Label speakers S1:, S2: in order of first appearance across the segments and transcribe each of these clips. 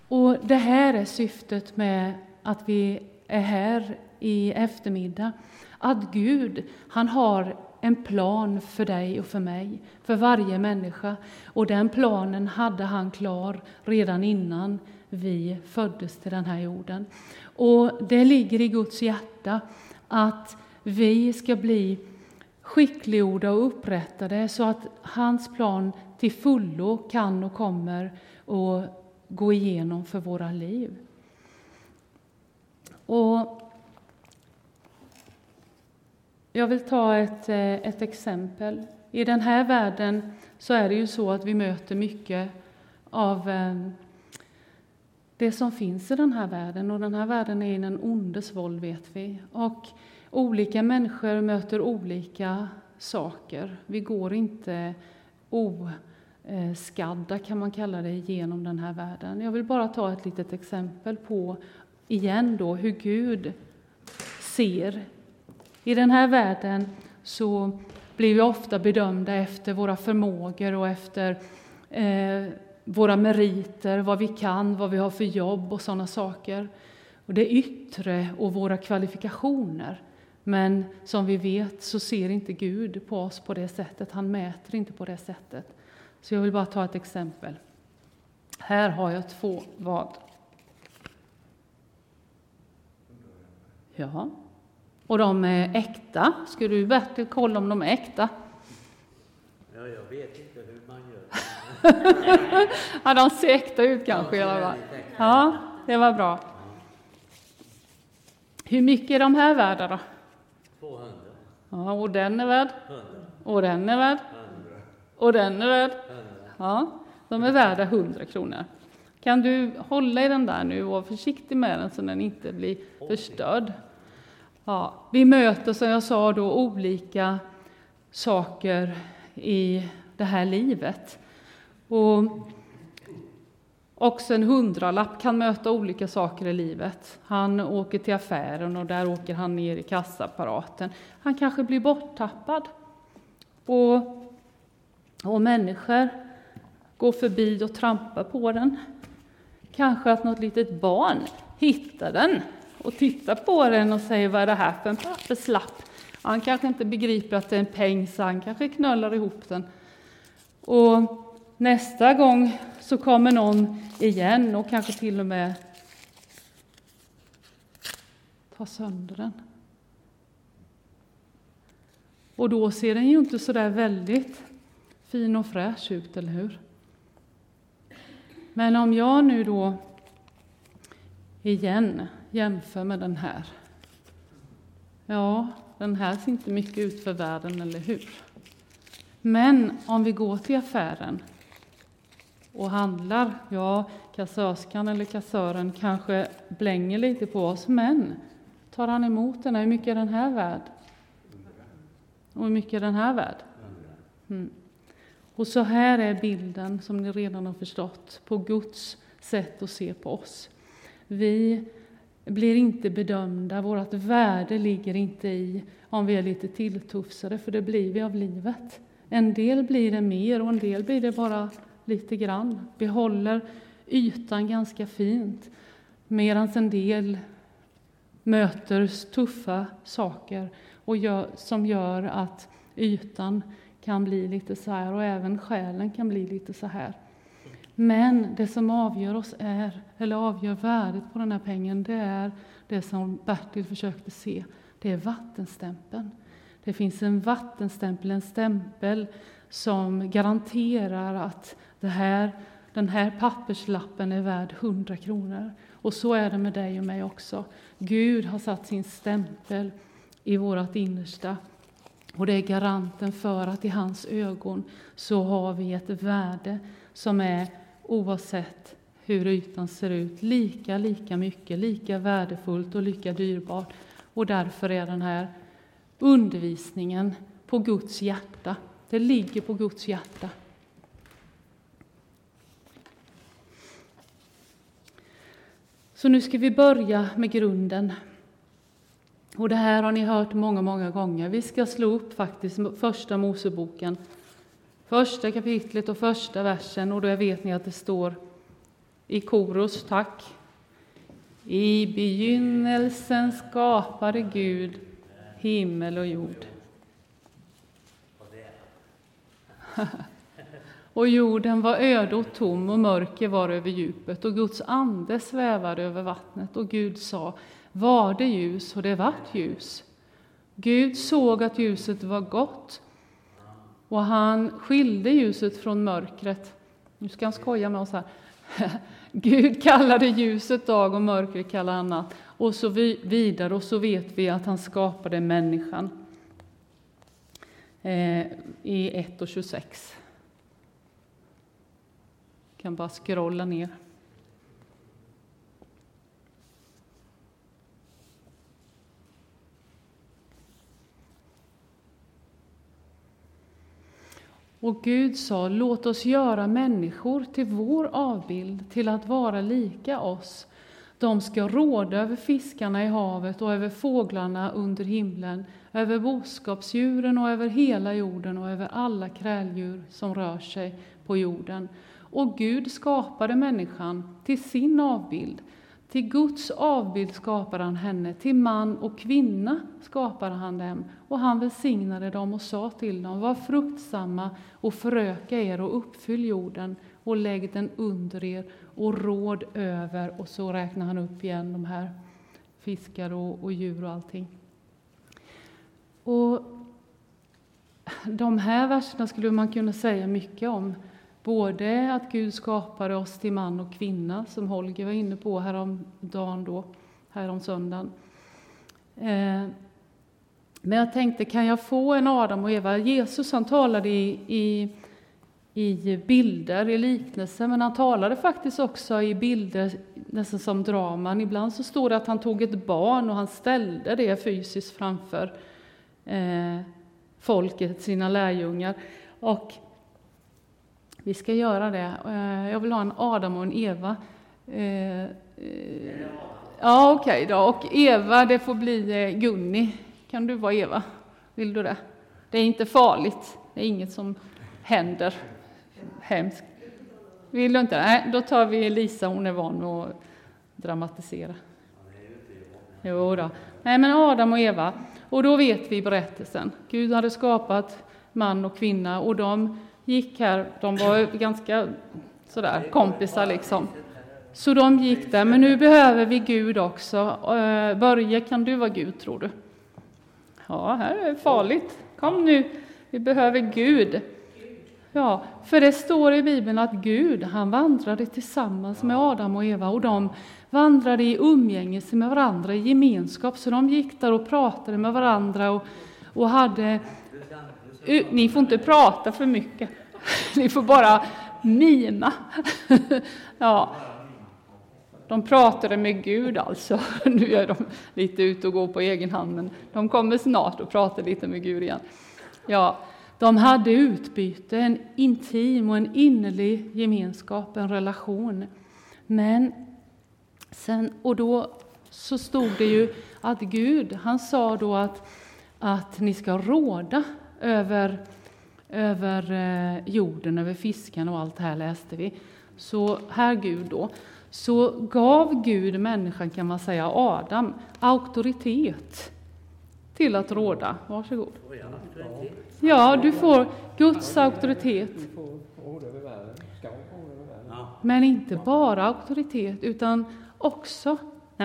S1: Och det här är syftet med att vi är här i eftermiddag. Att Gud, han har en plan för dig och för mig, för varje människa. Och den planen hade han klar redan innan vi föddes till den här jorden. Och det ligger i Guds hjärta att vi ska bli skickliggjorda och upprättade så att hans plan till fullo kan och kommer att gå igenom för våra liv. Och jag vill ta ett exempel. I den här världen så är det ju så att vi möter mycket av det som finns i den här världen. Och den här världen är i den ondes våld, vet vi. Och olika människor möter olika saker. Vi går inte oskadda, kan man kalla det, genom den här världen. Jag vill bara ta ett litet exempel på igen då hur Gud ser. I den här världen så blir vi ofta bedömda efter våra förmågor och efter våra meriter, vad vi kan, vad vi har för jobb och sådana saker. Och det yttre och våra kvalifikationer. Men som vi vet så ser inte Gud på oss på det sättet. Han mäter inte på det sättet. Så jag vill bara ta ett exempel. Här har jag 2 vad? Ja. Och de är äkta. Ska du Bertil kolla om de är äkta?
S2: Ja, jag vet inte hur man gör.
S1: Ja, de ser äkta ut kanske. Ja, det var bra. Hur mycket är de här värda då?
S2: 200.
S1: Ja, och den är värd.
S2: 100.
S1: Och den är värd.
S2: 100.
S1: Och den är värd.
S2: 100.
S1: Ja, de är värda 100 kronor. Kan du hålla i den där nu och vara försiktig med den så den inte blir förstörd? Ja, vi möter, som jag sa då, olika saker i det här livet. Och också en 100-lapp kan möta olika saker i livet. Han åker till affären och där åker han ner i kassaapparaten. Han kanske blir borttappad. Och människor går förbi och trampar på den. Kanske att något litet barn hittar den och tittar på den och säger, vad är det här för en papperslapp? Han kanske inte begriper att det är en peng, så han kanske knöllar ihop den. Och nästa gång så kommer någon igen och kanske till och med tar sönder den. Och då ser den ju inte så där väldigt fin och fräsch ut, eller hur? Men om jag nu då igen jämför med den här. Ja, den här ser inte mycket ut för världen, eller hur? Men om vi går till affären och handlar, ja, kassörskan eller kassören kanske blänger lite på oss, men tar han emot den här, hur mycket är den här värd? Och hur mycket är den här värd? Och så här är bilden, som ni redan har förstått, på Guds sätt att se på oss. Vi blir inte bedömda, vårt värde ligger inte i om vi är lite tilltufsade, för det blir vi av livet. En del blir det mer och en del blir det bara lite grann. Vi håller ytan ganska fint, medan en del möter tuffa saker och som gör att ytan kan bli lite så här, och även själen kan bli lite så här. Men det som avgör oss avgör värdet på den här pengen, det är det som Bertil försökte se. Det är vattenstämpeln. Det finns en vattenstämpel, en stämpel som garanterar att den här papperslappen är värd 100 kronor. Och så är det med dig och mig också. Gud har satt sin stämpel i vårt innersta. Och det är garanten för att i hans ögon så har vi ett värde som är, oavsett hur ytan ser ut, lika mycket, lika värdefullt och lika dyrbart. Och därför är den här undervisningen på Guds hjärta. Det ligger på Guds hjärta. Så nu ska vi börja med grunden. Och det här har ni hört många gånger. Vi ska slå upp faktiskt första Moseboken. Första kapitlet och första versen. Och då vet ni att det står i korus, tack. I begynnelsen skapade Gud himmel och jord. Och jorden var öde och tom och mörker var över djupet och Guds ande svävade över vattnet och Gud sa, var det ljus, och det vart ljus. Gud såg att ljuset var gott och han skilde ljuset från mörkret. Nu ska han skoja med oss här. Gud kallade ljuset dag och mörkret kallade han natt. Och så vidare, och så vet vi att han skapade människan. I 1:26. Kan bara scrolla ner. Och Gud sa, låt oss göra människor till vår avbild, till att vara lika oss. De ska råda över fiskarna i havet och över fåglarna under himlen, över boskapsdjuren och över hela jorden och över alla kräldjur som rör sig på jorden. Och Gud skapade människan till sin avbild. Till Guds avbild skapade han henne, till man och kvinna skapade han dem. Och han välsignade dem och sa till dem, var fruktsamma och föröka er och uppfyll jorden och lägg den under er och råd över. Och så räknar han upp igen de här fiskar och djur och allting. Och de här verserna skulle man kunna säga mycket om. Både att Gud skapade oss till man och kvinna, som Holger var inne på här om söndagen. Men jag tänkte, kan jag få en Adam och Eva? Jesus, han talade i bilder, i liknelser, men han talade faktiskt också i bilder nästan som draman. Ibland så står det att han tog ett barn och han ställde det fysiskt framför folket, sina lärjungar. Och vi ska göra det. Jag vill ha en Adam och en Eva. Ja, okej då. Och Eva, det får bli Gunni. Kan du vara Eva? Vill du det? Det är inte farligt. Det är inget som händer. Hemskt. Vill du inte? Nej, då tar vi Lisa. Hon är van med att dramatisera. Jo då. Nej, men Adam och Eva. Och då vet vi berättelsen. Gud hade skapat man och kvinna och de gick här, de var ganska sådär kompisar liksom. Så de gick där, men nu behöver vi Gud också. Börje, kan du vara Gud, tror du? Ja, här är det farligt. Kom nu, vi behöver Gud. Ja, för det står i Bibeln att Gud, han vandrade tillsammans med Adam och Eva och de vandrade i umgängelse med varandra, i gemenskap. Så de gick där och pratade med varandra och hade... Ni får inte prata för mycket. Ni får bara mima. Ja. De pratade med Gud alltså. Nu är de lite ute och går på egen hand, men de kommer snart och pratar lite med Gud igen. Ja, de hade utbyte, en intim och en innerlig gemenskap, en relation. Men sen, och då så stod det ju att Gud, han sa då att ni ska råda över jorden, över fisken och allt det här läste vi. Så här Gud då, så gav Gud människan, kan man säga, Adam, auktoritet till att råda. Varsågod. Ja, du får Guds auktoritet. Men inte bara auktoritet, utan också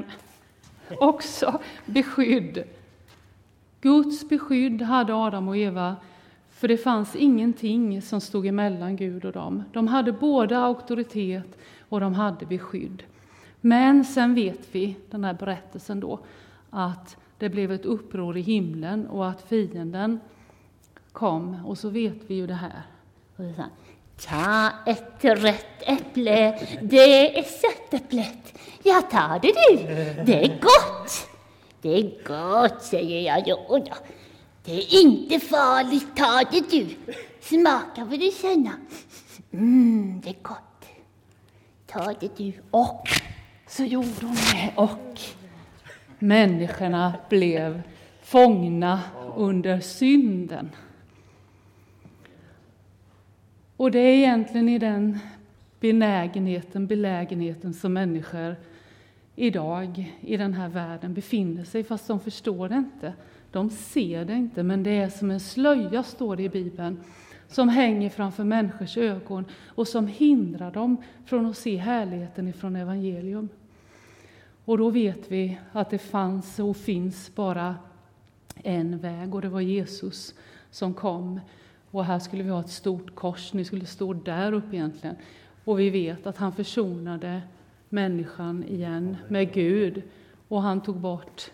S1: beskydd. Guds beskydd hade Adam och Eva, för det fanns ingenting som stod emellan Gud och dem. De hade både auktoritet och de hade beskydd. Men sen vet vi, den här berättelsen då, att det blev ett uppror i himlen och att fienden kom. Och så vet vi ju det här.
S3: Ta ett rött äpple, det är söttäpplet. Jag tar det du, det är gott. Det är gott, säger jag. Jo då. Det är inte farligt, ta det du. Smaka vad du känner. Det är gott. Ta det du. Och
S1: så gjorde hon det. Och människorna blev fångna under synden. Och det är egentligen i den belägenheten som människor idag i den här världen befinner sig, fast de förstår det inte. De ser det inte, men det är som en slöja, står det i Bibeln, som hänger framför människors ögon och som hindrar dem från att se härligheten ifrån evangelium. Och då vet vi att det fanns och finns bara en väg, och det var Jesus som kom. Och här skulle vi ha ett stort kors, ni skulle stå där uppe egentligen. Och vi vet att han försonade människan igen med Gud, och han tog bort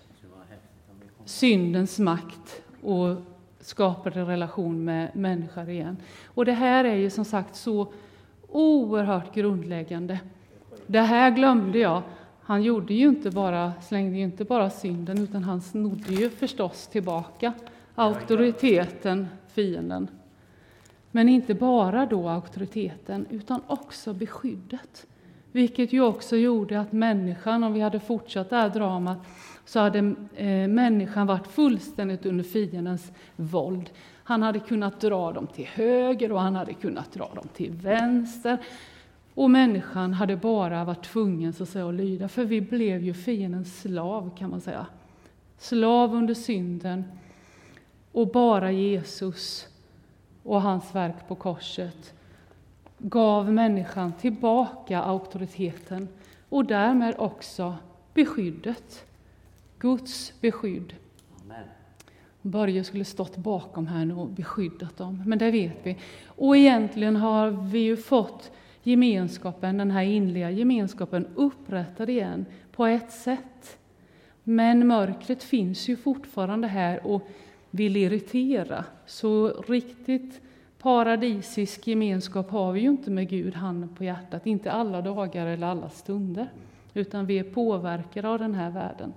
S1: syndens makt och skapade relation med människor igen. Och det här är ju som sagt så oerhört grundläggande. Det här glömde jag. Han slängde ju inte bara synden, utan han snodde ju förstås tillbaka auktoriteten, fienden. Men inte bara då auktoriteten, utan också beskyddet. Vilket ju också gjorde att människan, om vi hade fortsatt det här dramat, så hade människan varit fullständigt under fiendens våld. Han hade kunnat dra dem till höger och han hade kunnat dra dem till vänster. Och människan hade bara varit tvungen så att säga att lyda, för vi blev ju fiendens slav, kan man säga. Slav under synden. Och bara Jesus och hans verk på korset gav människan tillbaka auktoriteten och därmed också beskyddet. Guds beskydd.
S2: Amen.
S1: Börje skulle stått bakom här nu och beskyddat dem, men det vet vi. Och egentligen har vi ju fått gemenskapen, den här inliga gemenskapen, upprättad igen på ett sätt. Men mörkret finns ju fortfarande här och vill irritera. Så riktigt paradisisk gemenskap har vi ju inte med Gud, handen på hjärtat. Inte alla dagar eller alla stunder. Utan vi är påverkade av den här världen.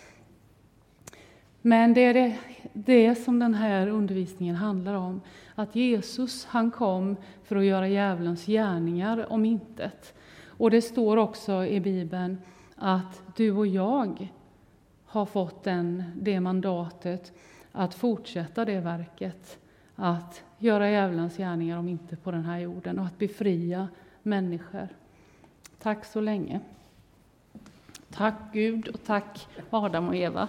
S1: Men det är det som den här undervisningen handlar om. Att Jesus, han kom för att göra djävulens gärningar om intet. Och det står också i Bibeln att du och jag har fått det mandatet att fortsätta det verket. Att göra djävulens gärningar om inte på den här jorden och att befria människor. Tack så länge. Tack Gud och tack Adam och Eva.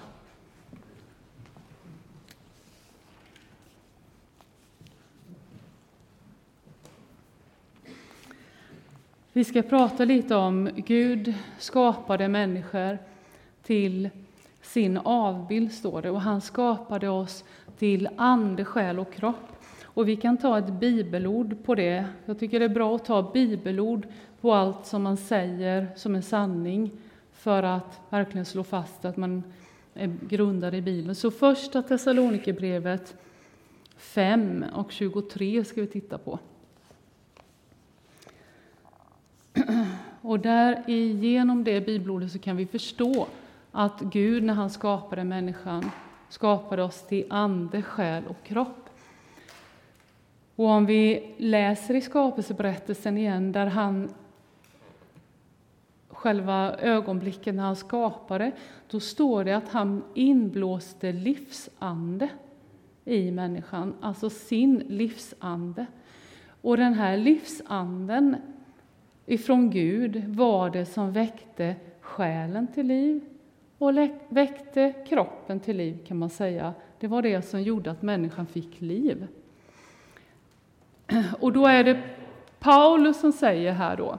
S1: Vi ska prata lite om Gud skapade människor till sin avbild, står det. Och han skapade oss till ande, själ och kropp. Och vi kan ta ett bibelord på det. Jag tycker det är bra att ta bibelord på allt som man säger som en sanning. För att verkligen slå fast att man är grundad i Bibeln. Så första Thessalonikerbrevet 5 och 23 ska vi titta på. Och där genom det bibelordet så kan vi förstå att Gud, när han skapade människan, skapade oss till ande, själ och kropp. Och om vi läser i skapelseberättelsen igen, där han själva ögonblicken när han skapade, då står det att han inblåste livsande i människan, alltså sin livsande. Och den här livsanden ifrån Gud var det som väckte själen till liv och väckte kroppen till liv, kan man säga. Det var det som gjorde att människan fick liv. Och då är det Paulus som säger här då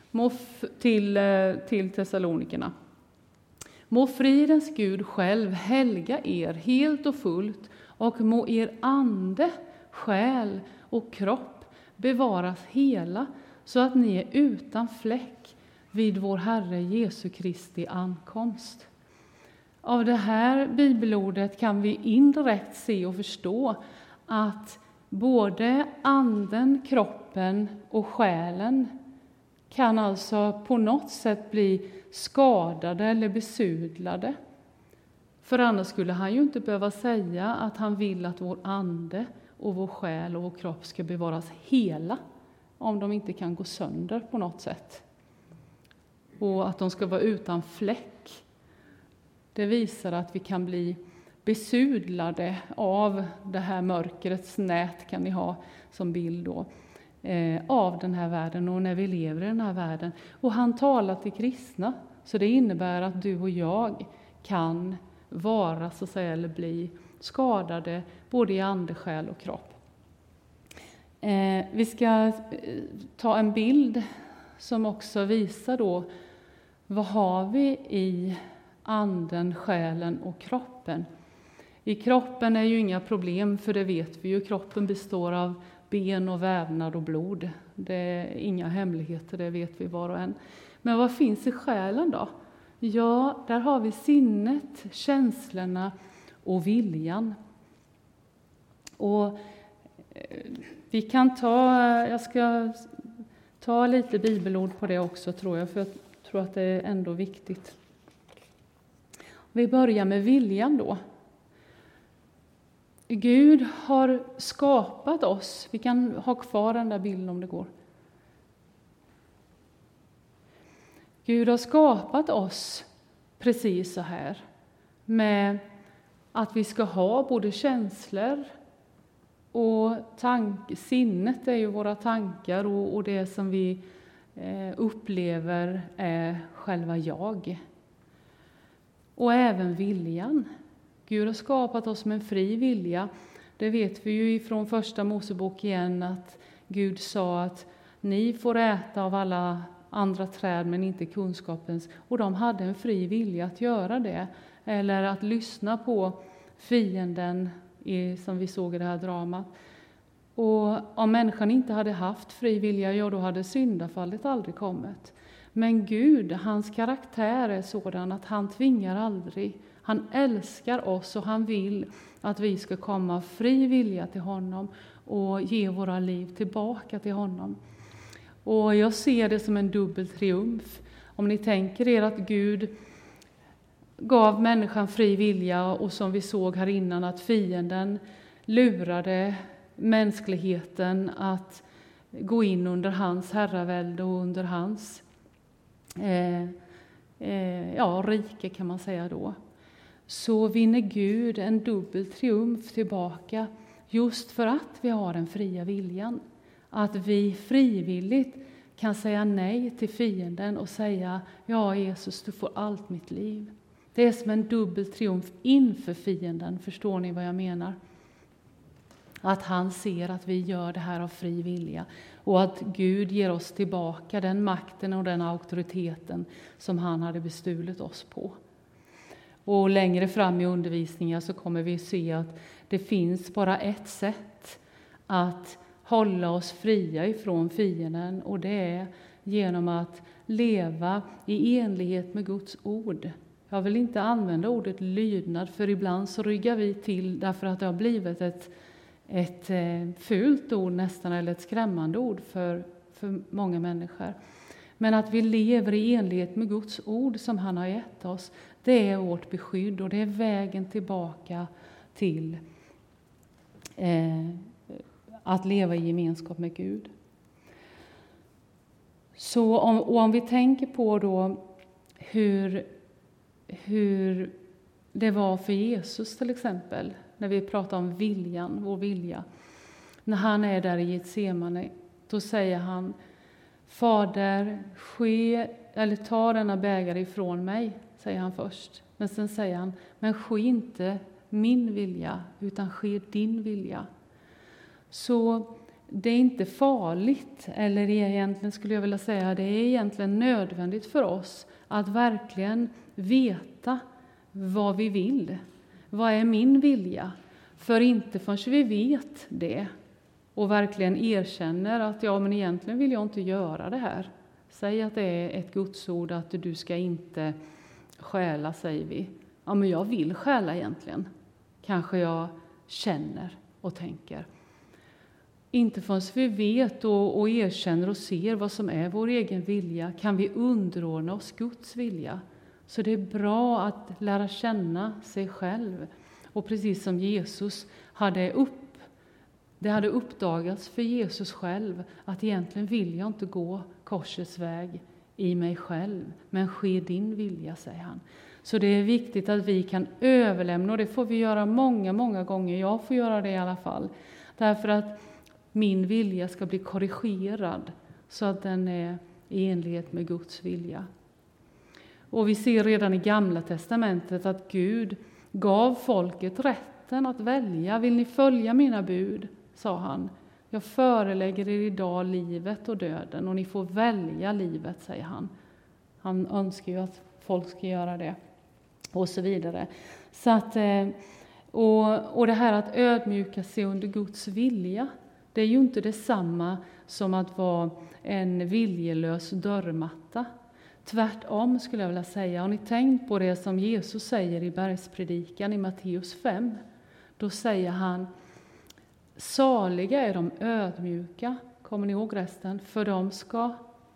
S1: till Thessalonikerna: må fridens Gud själv helga er helt och fullt, och må er ande, själ och kropp bevaras hela, så att ni är utan fläck vid vår Herre Jesu Kristi ankomst. Av det här bibelordet kan vi indirekt se och förstå att både anden, kroppen och själen kan alltså på något sätt bli skadade eller besudlade. För annars skulle han ju inte behöva säga att han vill att vår ande och vår själ och vår kropp ska bevaras hela, om de inte kan gå sönder på något sätt. Och att de ska vara utan fläck. Det visar att vi kan bli besudlade av det här mörkrets nät, kan ni ha som bild då. av den här världen och när vi lever i den här världen. Och han talar till kristna, så det innebär att du och jag kan vara, så att säga, eller bli skadade både i ande, själ och kropp. Vi ska ta en bild som också visar då vad har vi i anden, själen och kroppen. I kroppen är ju inga problem, för det vet vi ju. Kroppen består av ben och vävnad och blod. Det är inga hemligheter, det vet vi var och en. Men vad finns i själen då? Ja, där har vi sinnet, känslorna och viljan. Och vi kan jag ska ta lite bibelord på det också, tror jag, för jag tror att det är ändå viktigt. Vi börjar med viljan då. Gud har skapat oss. Vi kan ha kvar den där bilden om det går. Gud har skapat oss precis så här. Med att vi ska ha både känslor och sinnet är ju våra tankar och det som vi upplever är själva jag. Och även viljan. Gud har skapat oss med en fri vilja. Det vet vi ju ifrån första Mosebok igen, att Gud sa att ni får äta av alla andra träd men inte kunskapens. Och de hade en fri vilja att göra det. Eller att lyssna på fienden som vi såg i det här dramat. Och om människan inte hade haft fri vilja, ja, då hade syndafallet aldrig kommit. Men Gud, hans karaktär är sådan att han tvingar aldrig. Han älskar oss och han vill att vi ska komma fri vilja till honom och ge våra liv tillbaka till honom. Och jag ser det som en dubbel triumf. Om ni tänker er att Gud gav människan fri vilja, och som vi såg här innan att fienden lurade mänskligheten att gå in under hans herravälde och under hans rike, kan man säga då. Så vinner Gud en dubbel triumf tillbaka, just för att vi har den fria viljan. Att vi frivilligt kan säga nej till fienden och säga: ja, Jesus, du får allt mitt liv. Det är som en dubbel triumf inför fienden, förstår ni vad jag menar? Att han ser att vi gör det här av fri vilja, och att Gud ger oss tillbaka den makten och den auktoriteten som han hade bestulit oss på. Och längre fram i undervisningen så kommer vi se att det finns bara ett sätt att hålla oss fria ifrån fienden, och det är genom att leva i enlighet med Guds ord. Jag vill inte använda ordet lydnad, för ibland så ryggar vi till därför att det har blivit ett fult ord nästan, eller ett skrämmande ord för många människor. Men att vi lever i enlighet med Guds ord som han har gett oss, det är vårt beskydd, och det är vägen tillbaka till att leva i gemenskap med Gud. Så om vi tänker på då hur det var för Jesus till exempel, när vi pratar om viljan, vår vilja. När han är där i Getsemane, då säger han: Fader, ta denna bägare ifrån mig, säger han först. Men sen säger han: men ske inte min vilja, utan ske din vilja. Så det är inte farligt, eller egentligen skulle jag vilja säga, det är egentligen nödvändigt för oss att verkligen veta vad vi vill. Vad är min vilja? För inte förrän vi vet det och verkligen erkänner att men egentligen vill jag inte göra det här. Säg att det är ett Gudsord att du ska inte stjäla, säger vi. Ja, men jag vill stjäla egentligen. Kanske jag känner och tänker. Inte förrän vi vet och erkänner och ser vad som är vår egen vilja kan vi underordna oss Guds vilja. Så det är bra att lära känna sig själv. Och precis som Jesus det hade uppdagats för Jesus själv att egentligen vill jag inte gå korsets väg i mig själv, men ske din vilja, säger han. Så det är viktigt att vi kan överlämna, och det får vi göra många, många gånger. Jag får göra det i alla fall. Därför att min vilja ska bli korrigerad så att den är i enlighet med Guds vilja. Och vi ser redan i Gamla testamentet att Gud gav folket rätten att välja. Vill ni följa mina bud, sa han. Jag förelägger er idag livet och döden och ni får välja livet, säger han. Han önskar ju att folk ska göra det och så vidare. Så att, och det här att ödmjuka sig under Guds vilja, det är ju inte detsamma som att vara en viljelös dörrmatta. Tvärtom skulle jag vilja säga. Har ni tänkt på det som Jesus säger i bergspredikan i Matteus 5? Då säger han: saliga är de ödmjuka, kommer ni ihåg resten? För de ska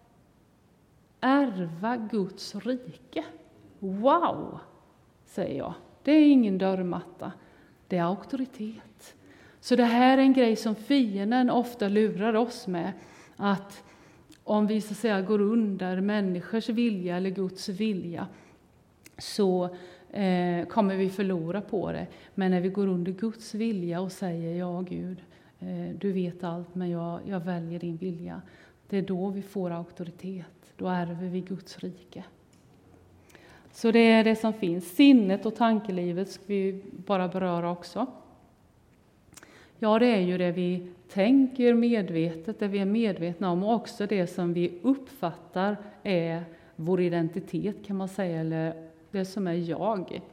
S1: ärva Guds rike. Wow, säger jag. Det är ingen dörrmatta, det är auktoritet. Så det här är en grej som fienden ofta lurar oss med. Att om vi så att säga går under människors vilja eller Guds vilja så kommer vi förlora på det. Men när vi går under Guds vilja och säger ja Gud, du vet allt men jag väljer din vilja. Det är då vi får auktoritet. Då ärver vi Guds rike. Så det är det som finns. Sinnet och tankelivet ska vi bara beröra också. Ja, det är ju det vi tänker medvetet, det vi är medvetna om och också det som vi uppfattar är vår identitet kan man säga, eller det som är jag.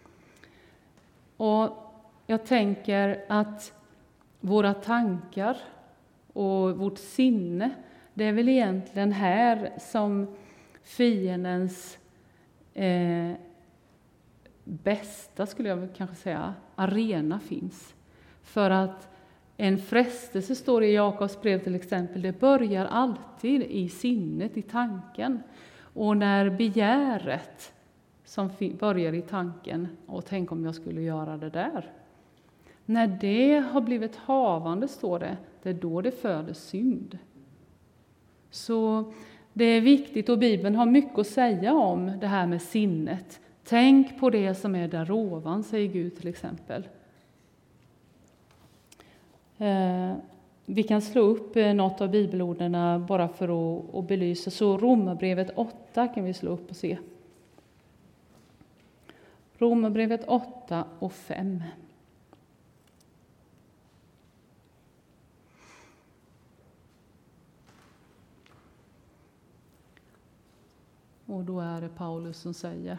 S1: Och jag tänker att våra tankar och vårt sinne, det är väl egentligen här som fiendens bästa, skulle jag kanske säga, arena finns. För att en frestelse, står det i Jakobs brev till exempel, det börjar alltid i sinnet, i tanken. Och när begäret som börjar i tanken, och tänk om jag skulle göra det där. När det har blivit havande, står det är då det föder synd. Så det är viktigt, och Bibeln har mycket att säga om det här med sinnet. Tänk på det som är där ovan, säger Gud till exempel. Vi kan slå upp något av bibelorden bara för att belysa. Så Romarbrevet 8 kan vi slå upp och se. Romarbrevet 8 och 5. Och då är det Paulus som säger: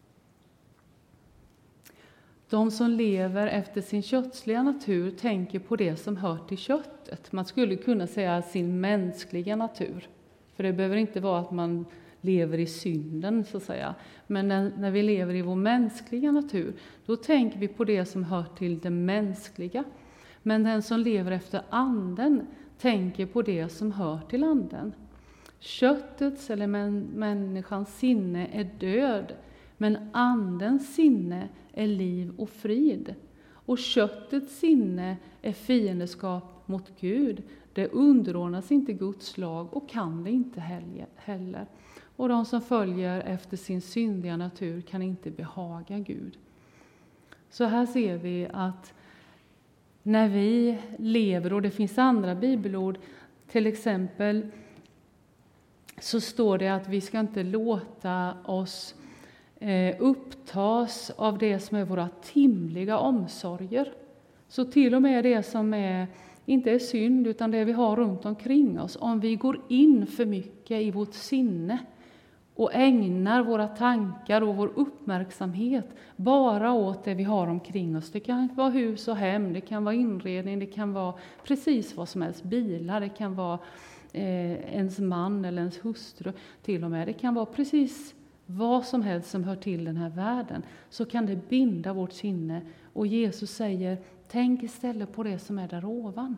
S1: de som lever efter sin kötsliga natur tänker på det som hör till köttet. Man skulle kunna säga sin mänskliga natur. För det behöver inte vara att man lever i synden, så att säga. Men när vi lever i vår mänskliga natur, då tänker vi på det som hör till det mänskliga. Men den som lever efter anden tänker på det som hör till anden. Köttets eller människans sinne är död, men andens sinne är liv och frid. Och köttets sinne är fiendeskap mot Gud. Det underordnas inte Guds lag och kan det inte heller. Och de som följer efter sin syndiga natur kan inte behaga Gud. Så här ser vi att när vi lever, och det finns andra bibelord, till exempel så står det att vi ska inte låta oss upptas av det som är våra timliga omsorger. Så till och med det som inte är synd utan det vi har runt omkring oss. Om vi går in för mycket i vårt sinne och ägnar våra tankar och vår uppmärksamhet bara åt det vi har omkring oss. Det kan vara hus och hem, det kan vara inredning, det kan vara precis vad som helst, bilar, det kan vara ens man eller ens hustru till och med. Det kan vara precis vad som helst som hör till den här världen, så kan det binda vårt sinne. Och Jesus säger, tänk istället på det som är där ovan.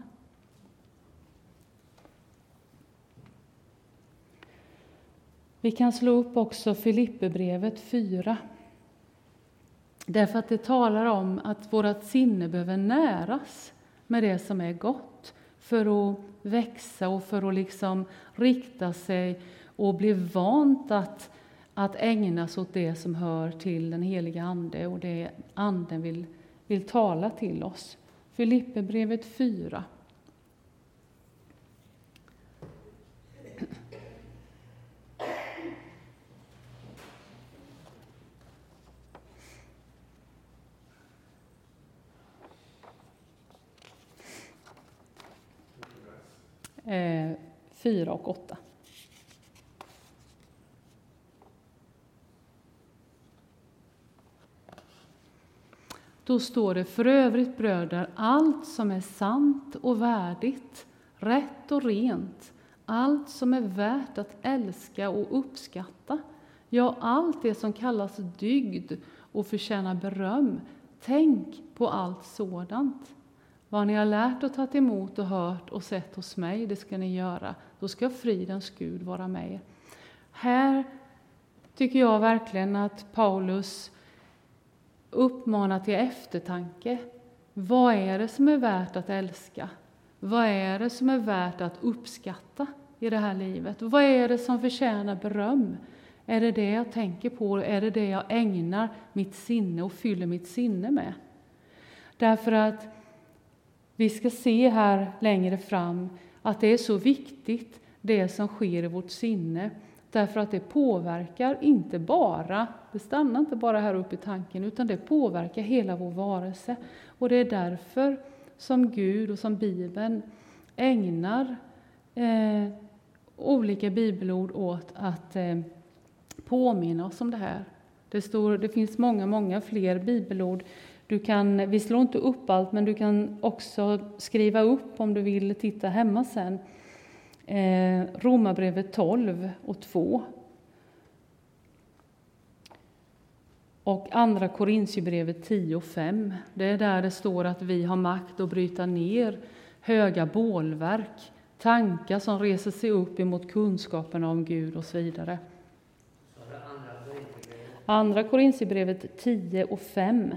S1: Vi kan slå upp också Filipperbrevet 4. Därför att det talar om att vårt sinne behöver näras med det som är gott för att växa och för att liksom rikta sig och bli vant att ägnas åt det som hör till den heliga ande och det anden vill tala till oss. Filipperbrevet 4. 4 och 8. Då står det: för övrigt bröder, allt som är sant och värdigt, rätt och rent, allt som är värt att älska och uppskatta, ja, allt det som kallas dygd och förtjänar beröm, tänk på allt sådant. Vad ni har lärt och tagit emot och hört och sett hos mig, det ska ni göra. Då ska fridens Gud vara med er. Här tycker jag verkligen att Paulus uppmanar till eftertanke. Vad är det som är värt att älska? Vad är det som är värt att uppskatta i det här livet? Vad är det som förtjänar beröm? Är det det jag tänker på? Är det det jag ägnar mitt sinne och fyller mitt sinne med? Därför att vi ska se här längre fram att det är så viktigt det som sker i vårt sinne. Därför att det påverkar inte bara, det stannar inte bara här uppe i tanken, utan det påverkar hela vår varelse. Och det är därför som Gud och som Bibeln ägnar olika bibelord åt att påminna oss om det här. Det finns många fler bibelord. Vi slår inte upp allt, men du kan också skriva upp om du vill titta hemma sen. Romarbrevet 12 och 2. Och andra Korinthierbrevet 10 och 5. Det är där det står att vi har makt att bryta ner höga bålverk, tankar som reser sig upp emot kunskapen om Gud och så vidare. Andra Korinthierbrevet 10 och 5.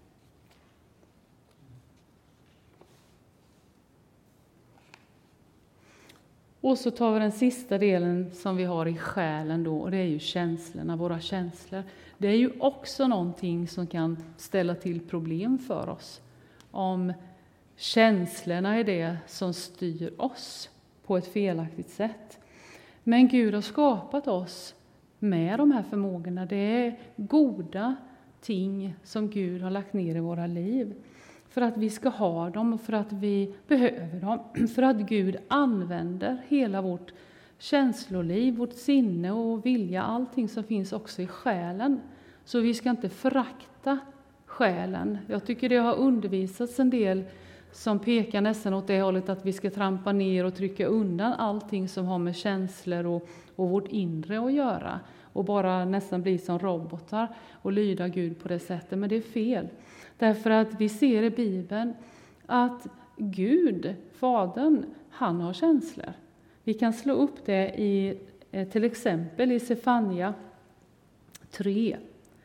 S1: Och så tar vi den sista delen som vi har i själen då, och det är ju känslorna, våra känslor. Det är ju också någonting som kan ställa till problem för oss. Om känslorna är det som styr oss på ett felaktigt sätt. Men Gud har skapat oss med de här förmågorna. Det är goda ting som Gud har lagt ner i våra liv. För att vi ska ha dem och för att vi behöver dem. För att Gud använder hela vårt känsloliv, vårt sinne och vilja, allting som finns också i själen. Så vi ska inte förakta själen. Jag tycker det har undervisats en del som pekar nästan åt det hållet att vi ska trampa ner och trycka undan allting som har med känslor och vårt inre att göra. Och bara nästan bli som robotar och lyda Gud på det sättet. Men det är fel. Därför att vi ser i Bibeln att Gud, Fadern, han har känslor. Vi kan slå upp det i till exempel i Sefania 3.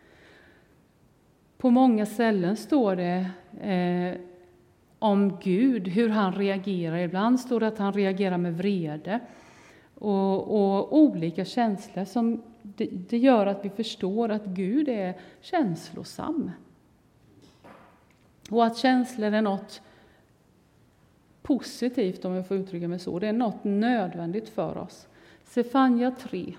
S1: På många ställen står det om Gud, hur han reagerar. Ibland står det att han reagerar med vrede och olika känslor som det gör att vi förstår att Gud är känslosam. Och att känslor är något positivt, om jag får uttrycka mig så. Det är något nödvändigt för oss. Sefania 3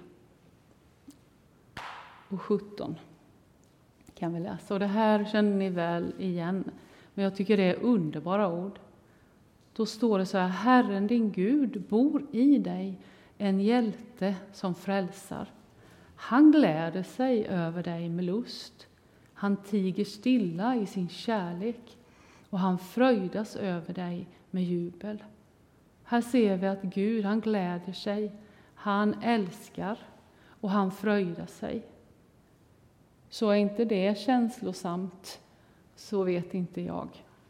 S1: och 17 kan vi läsa. Och det här känner ni väl igen. Men jag tycker det är underbara ord. Då står det så här: Herren din Gud bor i dig, en hjälte som frälsar. Han gläder sig över dig med lust. Han tiger stilla i sin kärlek och han fröjdas över dig med jubel. Här ser vi att Gud, han gläder sig, han älskar och han fröjdar sig. Så är inte det känslosamt, så vet inte jag.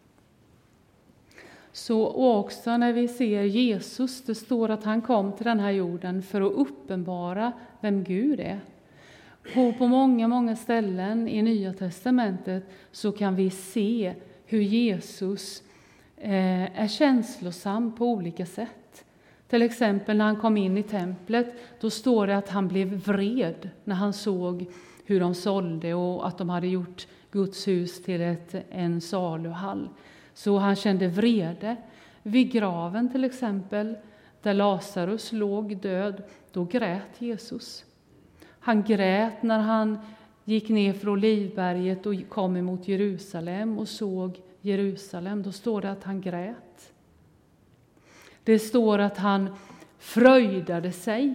S1: Så också när vi ser Jesus, det står att han kom till den här jorden för att uppenbara vem Gud är. På många ställen i Nya testamentet så kan vi se hur Jesus är känslosam på olika sätt. Till exempel när han kom in i templet, då står det att han blev vred när han såg hur de sålde och att de hade gjort Guds hus till en saluhall. Så han kände vrede. Vid graven till exempel, där Lazarus låg död, då grät Jesus. Han grät när han gick ner från Olivberget och kom emot Jerusalem och såg Jerusalem. Då står det att han grät. Det står att han fröjdade sig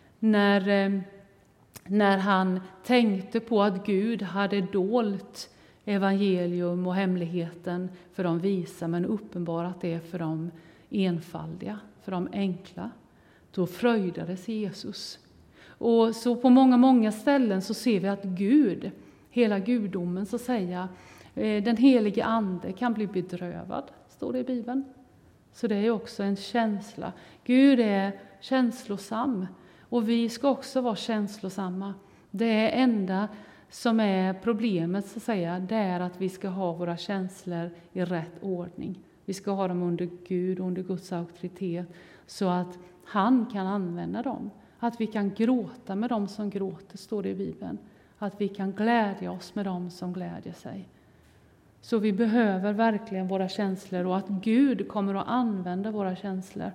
S1: när han tänkte på att Gud hade dolt evangelium och hemligheten för de visa, men uppenbarat det för de enfaldiga, för de enkla. Då fröjdades Jesus. Och så på många ställen så ser vi att Gud, hela gudomen så att säga, den helige ande kan bli bedrövad, står det i Bibeln. Så det är också en känsla. Gud är känslosam och vi ska också vara känslosamma. Det enda som är problemet så att säga, det är att vi ska ha våra känslor i rätt ordning. Vi ska ha dem under Gud, under Guds auktoritet, så att han kan använda dem. Att vi kan gråta med dem som gråter, står det i Bibeln. Att vi kan glädja oss med dem som glädjer sig. Så vi behöver verkligen våra känslor och att Gud kommer att använda våra känslor.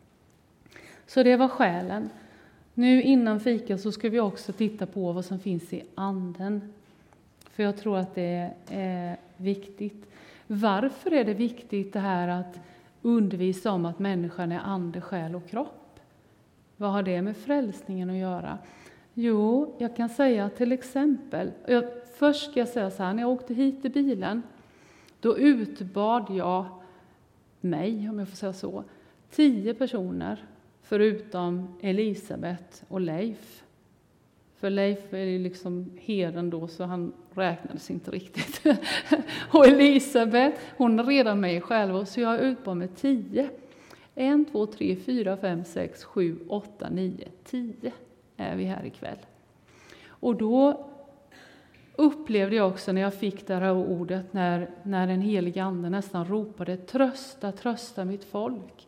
S1: Så det var skälen. Nu innan fika så ska vi också titta på vad som finns i anden. För jag tror att det är viktigt. Varför är det viktigt det här att undervisa om att människan är ande, själ och kropp? Vad har det med frälsningen att göra? Jo, jag kan säga till exempel. Först ska jag säga så här, när jag åkte hit i bilen. Då utbad jag mig, om jag får säga så, 10 personer förutom Elisabeth och Leif. För Leif är ju liksom herden då, så han räknades inte riktigt. Och Elisabeth, hon är redan med själv, så jag utbad med 10. 1, 2, 3, 4, 5, 6, 7, 8, 9, 10 är vi här ikväll. Och då upplevde jag också när jag fick det här ordet, när den heliga ande nästan ropade trösta, trösta mitt folk.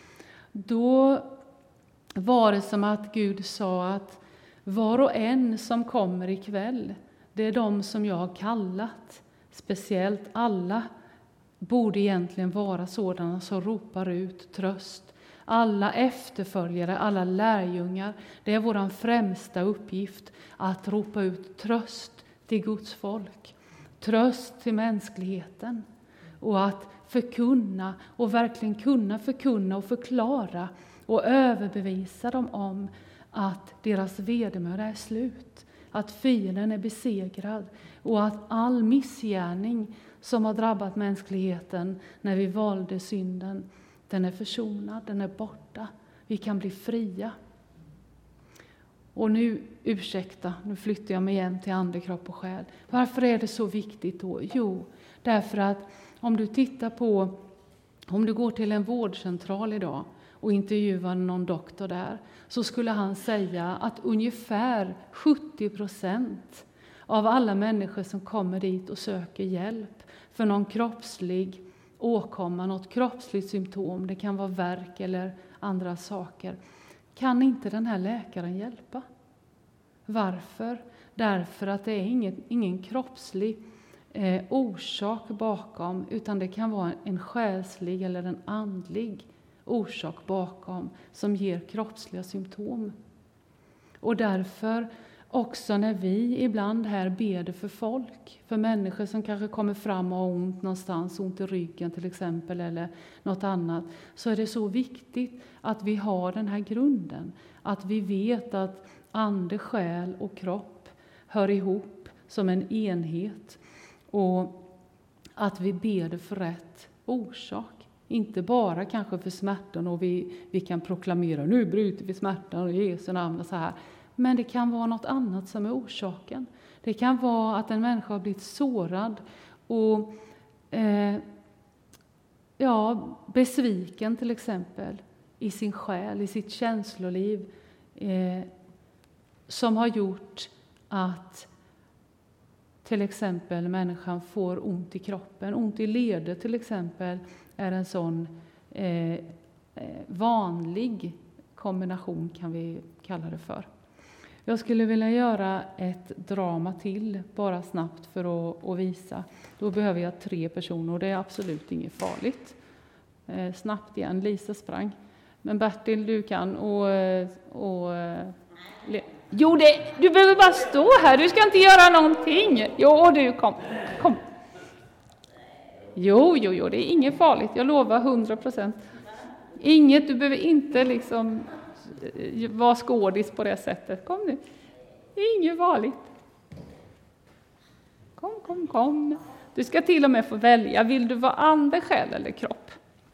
S1: Då var det som att Gud sa att var och en som kommer ikväll, det är de som jag har kallat. Speciellt alla borde egentligen vara sådana som ropar ut tröst. Alla efterföljare, alla lärjungar, det är vår främsta uppgift att ropa ut tröst till Guds folk. Tröst till mänskligheten. Och att förkunna och verkligen kunna förkunna och förklara och överbevisa dem om att deras vedermöda är slut. Att fienden är besegrad och att all missgärning som har drabbat mänskligheten när vi valde synden, den är försonad, den är borta. Vi kan bli fria. Och nu, nu flyttar jag mig igen till ande, kropp och själ. Varför är det så viktigt då? Jo, därför att om du går till en vårdcentral idag och intervjuar någon doktor där, så skulle han säga att ungefär 70% av alla människor som kommer dit och söker hjälp för någon kroppslig åkomma, något kroppsligt symptom, det kan vara värk eller andra saker, kan inte den här läkaren hjälpa. Varför? Därför att det är ingen kroppslig orsak bakom, utan det kan vara en själslig eller en andlig orsak bakom som ger kroppsliga symptom. Och därför också när vi ibland här ber för folk, för människor som kanske kommer fram och har ont någonstans, ont i ryggen till exempel eller något annat, så är det så viktigt att vi har den här grunden. Att vi vet att ande, själ och kropp hör ihop som en enhet. Och att vi ber för rätt orsak. Inte bara kanske för smärtan och vi kan proklamera nu bryter vi smärtan i Jesu namn och så här. Men det kan vara något annat som är orsaken. Det kan vara att en människa har blivit sårad och besviken till exempel i sin själ, i sitt känsloliv, som har gjort att till exempel människan får ont i kroppen. Ont i leder till exempel är en sån vanlig kombination, kan vi kalla det för. Jag skulle vilja göra ett drama till, bara snabbt för att visa. Då behöver jag 3 personer och det är absolut inget farligt. Snabbt igen, Lisa sprang. Men Bertil, du kan Jo, du behöver bara stå här, du ska inte göra någonting. Jo, du kom. Jo, det är inget farligt, jag lovar 100%. Inget, du behöver inte liksom vara skådis på det sättet. Kom nu. Inget vanligt. Kom. Du ska till och med få välja. Vill du vara ande, själ eller kropp?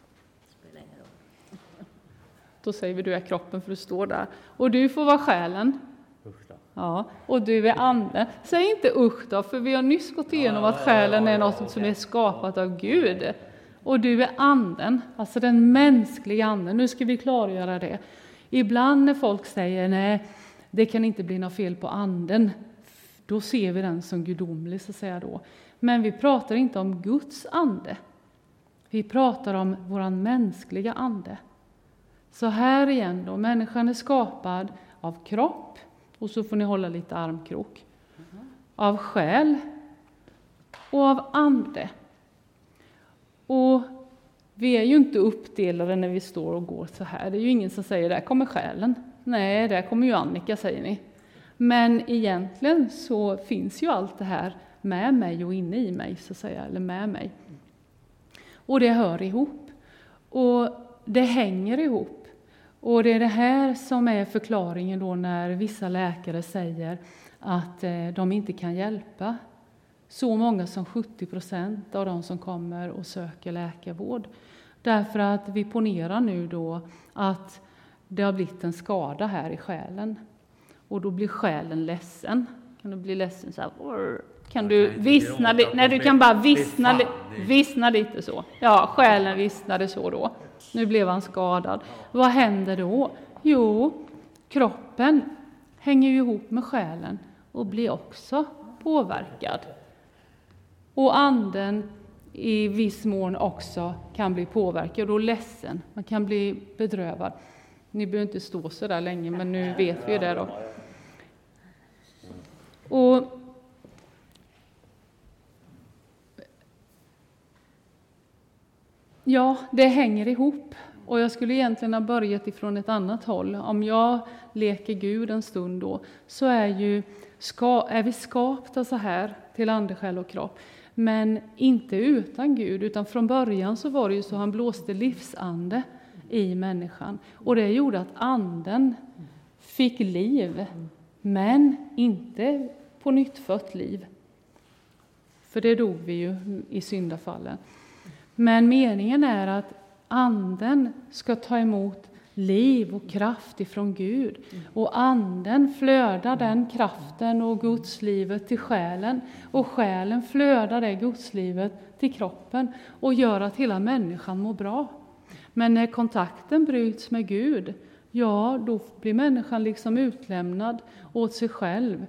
S1: Då säger vi du är kroppen för du står där. Och du får vara själen. Ja, och du är anden. Säg inte usch då, för vi har nyss gått igenom att själen är något som är skapat av Gud. Och du är anden, alltså den mänskliga anden. Nu ska vi klargöra det. Ibland när folk säger nej, det kan inte bli något fel på anden. Då ser vi den som gudomlig, så att säga då. Men vi pratar inte om Guds ande. Vi pratar om våran mänskliga ande. Så här igen då, människan är skapad av kropp. Och så får ni hålla lite armkrok. Av själ och av ande. Och vi är ju inte uppdelade när vi står och går så här. Det är ju ingen som säger, där kommer själen. Nej, där kommer ju Annika, säger ni. Men egentligen så finns ju allt det här med mig och inne i mig, så att säga. Eller med mig. Och det hör ihop. Och det hänger ihop. Och det är det här som är förklaringen då när vissa läkare säger att de inte kan hjälpa så många som 70% av de som kommer och söker läkarvård. Därför att vi ponerar nu då att det har blivit en skada här i själen. Och då blir själen ledsen. Kan du bli ledsen så här? Kan du vissna lite? Nej, du kan bara vissna lite så. Ja, själen vissnade så då. Nu blev han skadad. Vad händer då? Jo, kroppen hänger ju ihop med själen och blir också påverkad. Och anden i viss mån också kan bli påverkad och ledsen. Man kan bli bedrövad. Ni behöver inte stå så där länge, men nu vet vi ju det då. Och ja, det hänger ihop. Och jag skulle egentligen ha börjat ifrån ett annat håll. Om jag leker Gud en stund då, så är vi skapta så här till ande, själ och kropp. Men inte utan Gud, utan från början så var det ju så han blåste livsande i människan. Och det gjorde att anden fick liv, men inte på nyttfött liv. För det dog vi ju i syndafallen. Men meningen är att anden ska ta emot liv och kraft ifrån Gud. Och anden flödar den kraften och gudslivet till själen. Och själen flödar det gudslivet till kroppen och gör att hela människan mår bra. Men när kontakten bryts med Gud, ja, då blir människan liksom utlämnad åt sig själv.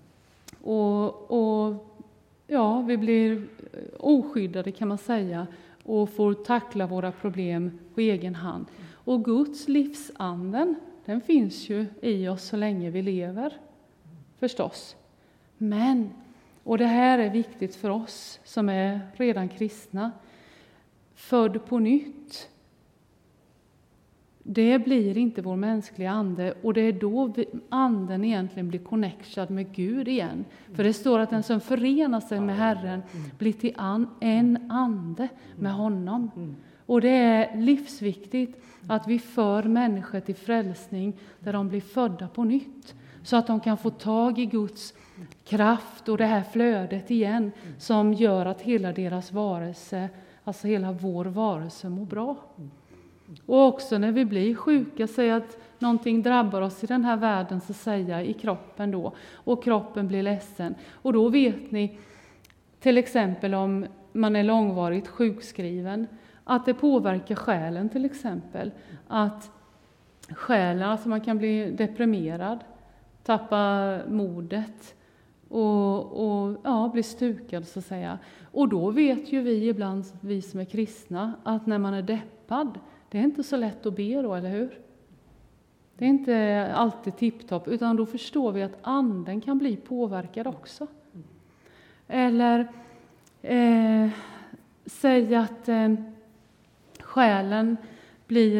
S1: Och ja, vi blir oskyddade kan man säga. Och får tackla våra problem på egen hand. Och Guds livsanden, den finns ju i oss så länge vi lever. Förstås. Men, och det här är viktigt för oss som är redan kristna. Född på nytt. Det blir inte vår mänskliga ande. Och det är då anden egentligen blir connectad med Gud igen. För det står att den som förenar sig med Herren blir till en ande med honom. Och det är livsviktigt att vi för människor till frälsning där de blir födda på nytt. Så att de kan få tag i Guds kraft och det här flödet igen som gör att hela deras varelse, alltså hela vår varelse mår bra. Och också när vi blir sjuka, säg att någonting drabbar oss i den här världen, så säga i kroppen då, och kroppen blir ledsen. Och då vet ni, till exempel om man är långvarigt sjukskriven, att det påverkar själen till exempel. Att själen, alltså man kan bli deprimerad, tappa modet och ja, bli stukad så att säga. Och då vet ju vi ibland, vi som är kristna, att när man är deppad, det är inte så lätt att be då, eller hur? Det är inte alltid tipptopp, utan då förstår vi att anden kan bli påverkad också. Eller säg att själen blir,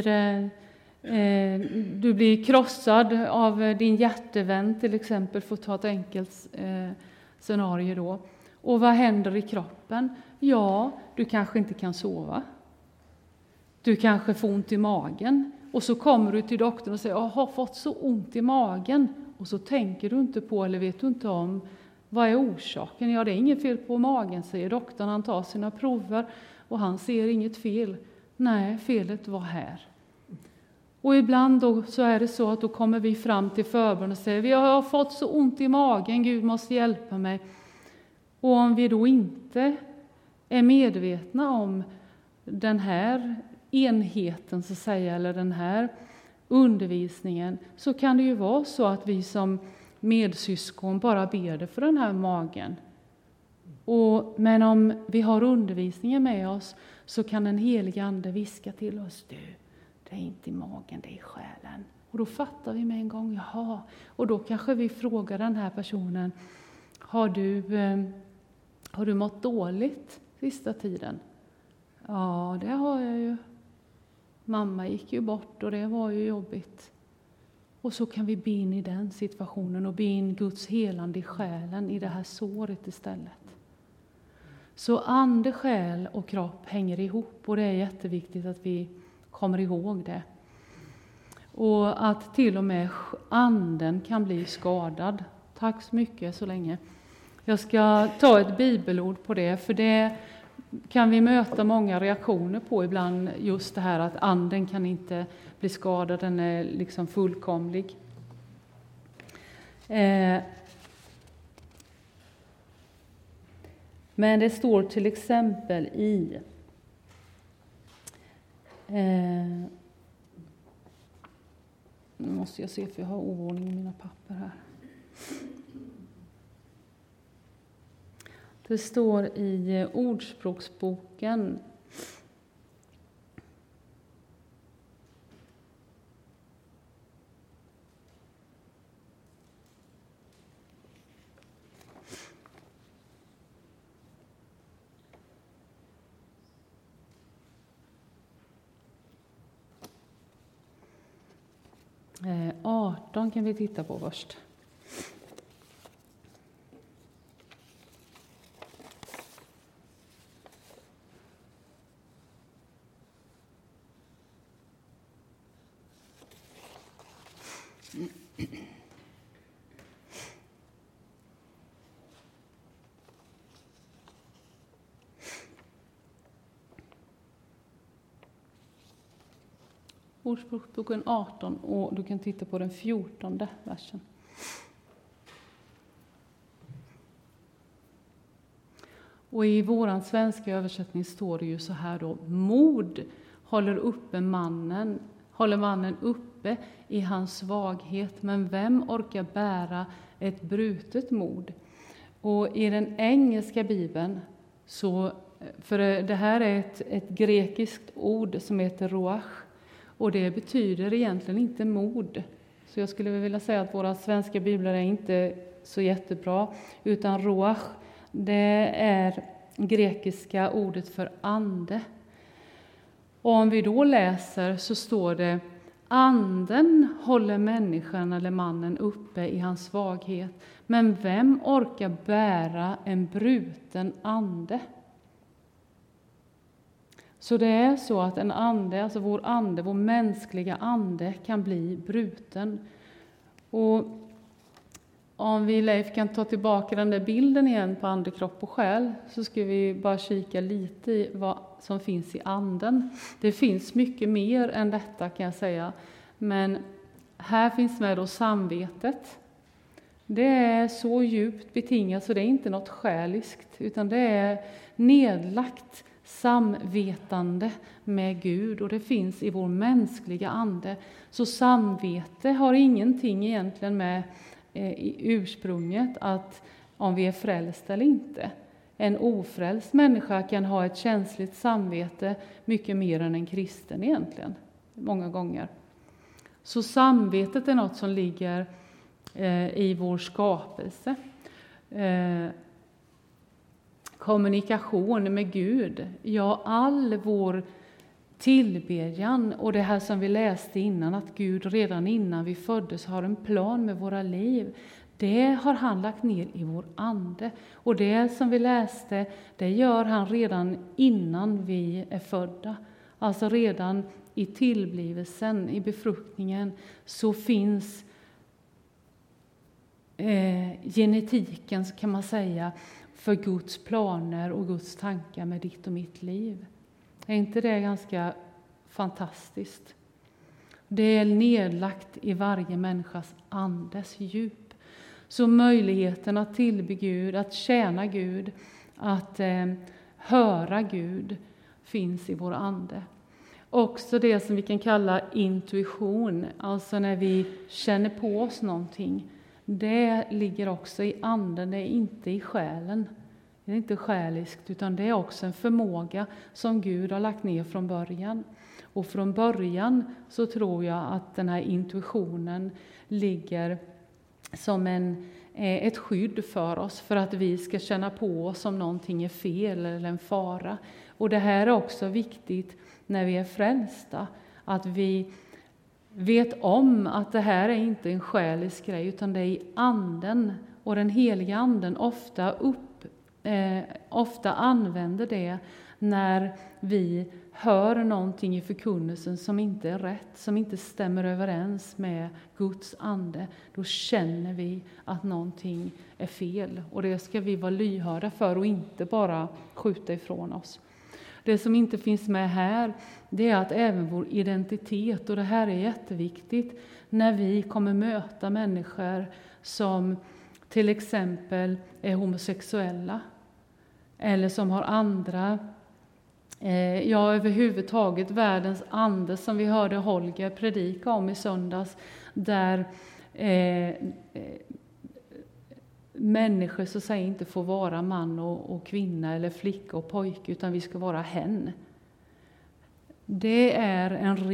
S1: du blir krossad av din hjärtevän till exempel, för att ta ett enkelt scenario då. Och vad händer i kroppen? Ja, du kanske inte kan sova. Du kanske får ont i magen och så kommer du till doktorn och säger jag har fått så ont i magen. Och så tänker du inte på eller vet du inte om vad är orsaken. Ja, det är inget fel på magen, säger doktorn. Han tar sina prover och han ser inget fel. Nej, felet var här. Och ibland då så är det så att då kommer vi fram till förbön och säger jag har fått så ont i magen, Gud måste hjälpa mig. Och om vi då inte är medvetna om den här enheten så att säga, eller den här undervisningen, så kan det ju vara så att vi som medsyskon bara ber det för den här magen. Men om vi har undervisningen med oss så kan den heliga ande viska till oss, du, det är inte i magen, det är i själen. Och då fattar vi med en gång, jaha. Och då kanske vi frågar den här personen, har du mått dåligt sista tiden? Ja, det har jag ju. Mamma gick ju bort och det var ju jobbigt. Och så kan vi be in i den situationen och be in Guds helande i själen i det här såret istället. Så ande, själ och kropp hänger ihop och det är jätteviktigt att vi kommer ihåg det. Och att till och med anden kan bli skadad. Tack så mycket så länge. Jag ska ta ett bibelord på det, för det kan vi möta många reaktioner på ibland, just det här att anden kan inte bli skadad, den är liksom fullkomlig. Men det står till exempel i nu måste jag se för jag har oordning i mina papper här. Det står i Ordspråksboken eh, 18 kan vi titta på först. Ordspråksboken 18 och du kan titta på den 14:e versen. Och i våran svenska översättning står det ju så här då: mod håller mannen uppe i hans svaghet, men vem orkar bära ett brutet mod? Och i den engelska bibeln så, för det här är ett grekiskt ord som heter roach, och det betyder egentligen inte mod. Så jag skulle vilja säga att våra svenska biblar är inte så jättebra, utan roach, det är grekiska ordet för ande. Och om vi då läser så står det: anden håller människan eller mannen uppe i hans svaghet, men vem orkar bära en bruten ande? Så det är så att en ande, alltså vår mänskliga ande kan bli bruten. Och om vi, Leif, kan ta tillbaka den där bilden igen på ande, kropp och själ, så ska vi bara kika lite i vad som finns i anden. Det finns mycket mer än detta kan jag säga. Men här finns med då samvetet. Det är så djupt betingat så det är inte något själiskt, utan det är nedlagt samvetande med Gud, och det finns i vår mänskliga ande. Så samvete har ingenting egentligen med i ursprunget att om vi är frälsta eller inte. En ofrälst människa kan ha ett känsligt samvete mycket mer än en kristen egentligen, många gånger. Så samvetet är något som ligger i vår skapelse. Kommunikation med Gud, ja, all vår tillbedjan och det här som vi läste innan, att Gud redan innan vi föddes har en plan med våra liv, det har han lagt ner i vår ande. Och det som vi läste, det gör han redan innan vi är födda. Alltså redan i tillblivelsen, i befruktningen, så finns genetiken, kan man säga, för Guds planer och Guds tankar med ditt och mitt liv. Är inte det ganska fantastiskt? Det är nedlagt i varje människas andes djup. Så möjligheten att tillbe Gud, att tjäna Gud, att höra Gud finns i vår ande. Också det som vi kan kalla intuition, alltså när vi känner på oss någonting, det ligger också i anden, det är inte i själen. Det är inte själiskt, utan det är också en förmåga som Gud har lagt ner från början. Och från början så tror jag att den här intuitionen ligger som ett skydd för oss, för att vi ska känna på oss om någonting är fel eller en fara. Och det här är också viktigt när vi är frälsta, att vi vet om att det här är inte en själisk grej, utan det är i anden. Och den heliga anden ofta använder det när vi hör någonting i förkunnelsen som inte är rätt, som inte stämmer överens med Guds ande. Då känner vi att någonting är fel, och det ska vi vara lyhörda för och inte bara skjuta ifrån oss. Det som inte finns med här, det är att även vår identitet, och det här är jätteviktigt när vi kommer möta människor som till exempel är homosexuella eller som har andra, överhuvudtaget världens ande, som vi hörde Holger predika om i söndags, där människor så att säga inte får vara man och kvinna eller flicka och pojke, utan vi ska vara hen. Det är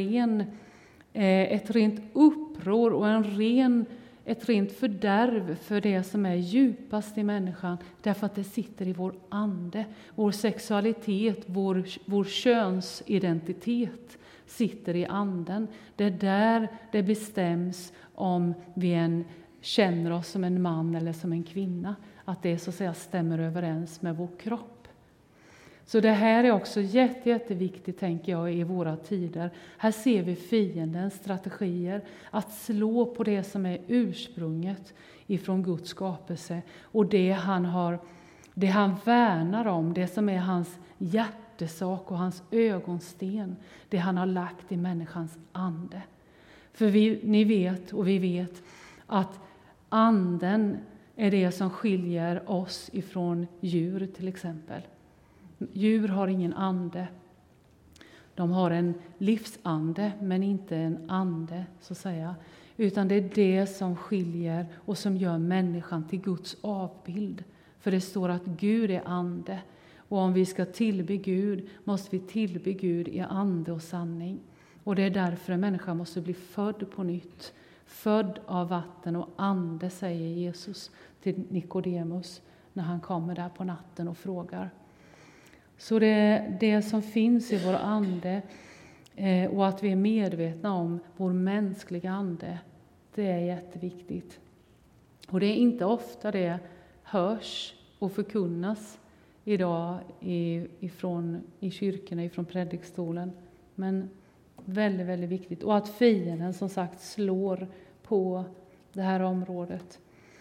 S1: ett rent uppror och ett rent fördärv för det som är djupast i människan, därför att det sitter i vår ande. Vår sexualitet, vår könsidentitet sitter i anden. Det är där det bestäms om vi än känner oss som en man eller som en kvinna, att det så att säga stämmer överens med vår kropp. Så det här är också jätteviktigt, tänker jag, i våra tider. Här ser vi fiendens strategier att slå på det som är ursprunget ifrån Guds skapelse, och det han värnar om, det som är hans hjärtesak och hans ögonsten, det han har lagt i människans ande. För vi vet att anden är det som skiljer oss ifrån djur till exempel. Djur har ingen ande. De har en livsande, men inte en ande, så att säga. Utan det är det som skiljer och som gör människan till Guds avbild. För det står att Gud är ande. Och om vi ska tillbe Gud måste vi tillbe Gud i ande och sanning. Och det är därför en människa måste bli född på nytt. Född av vatten och ande, säger Jesus till Nikodemus när han kommer där på natten och frågar. Så det som finns i vår ande, och att vi är medvetna om vår mänskliga ande, det är jätteviktigt. Och det är inte ofta det hörs och förkunnas idag i kyrkorna, ifrån predikstolen. Men väldigt, väldigt viktigt. Och att fienden som sagt slår på det här området.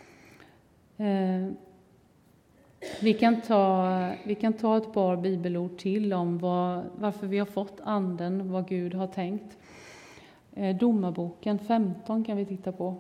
S1: Vi kan ta ett par bibelord till om varför vi har fått anden, vad Gud har tänkt. Domarboken 15 kan vi titta på.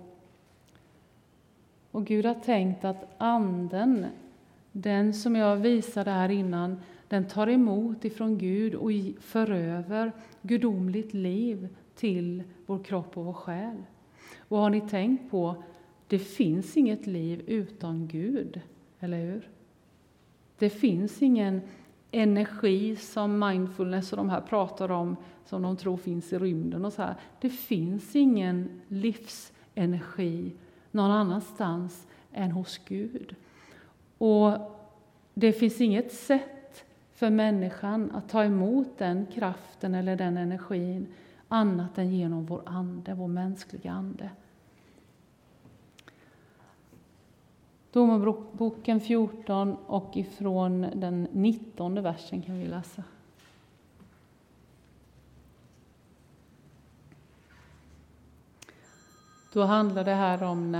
S1: Och Gud har tänkt att anden, den som jag visade här innan, den tar emot ifrån Gud och för över gudomligt liv till vår kropp och vår själ. Och har ni tänkt på, det finns inget liv utan Gud, eller hur? Det finns ingen energi som mindfulness och de här pratar om, som de tror finns i rymden och så här. Det finns ingen livsenergi någon annanstans än hos Gud. Och det finns inget sätt för människan att ta emot den kraften eller den energin annat än genom vår ande, vår mänskliga ande. Domarboken 14 och ifrån den 19:e versen kan vi läsa. Då handlar det här om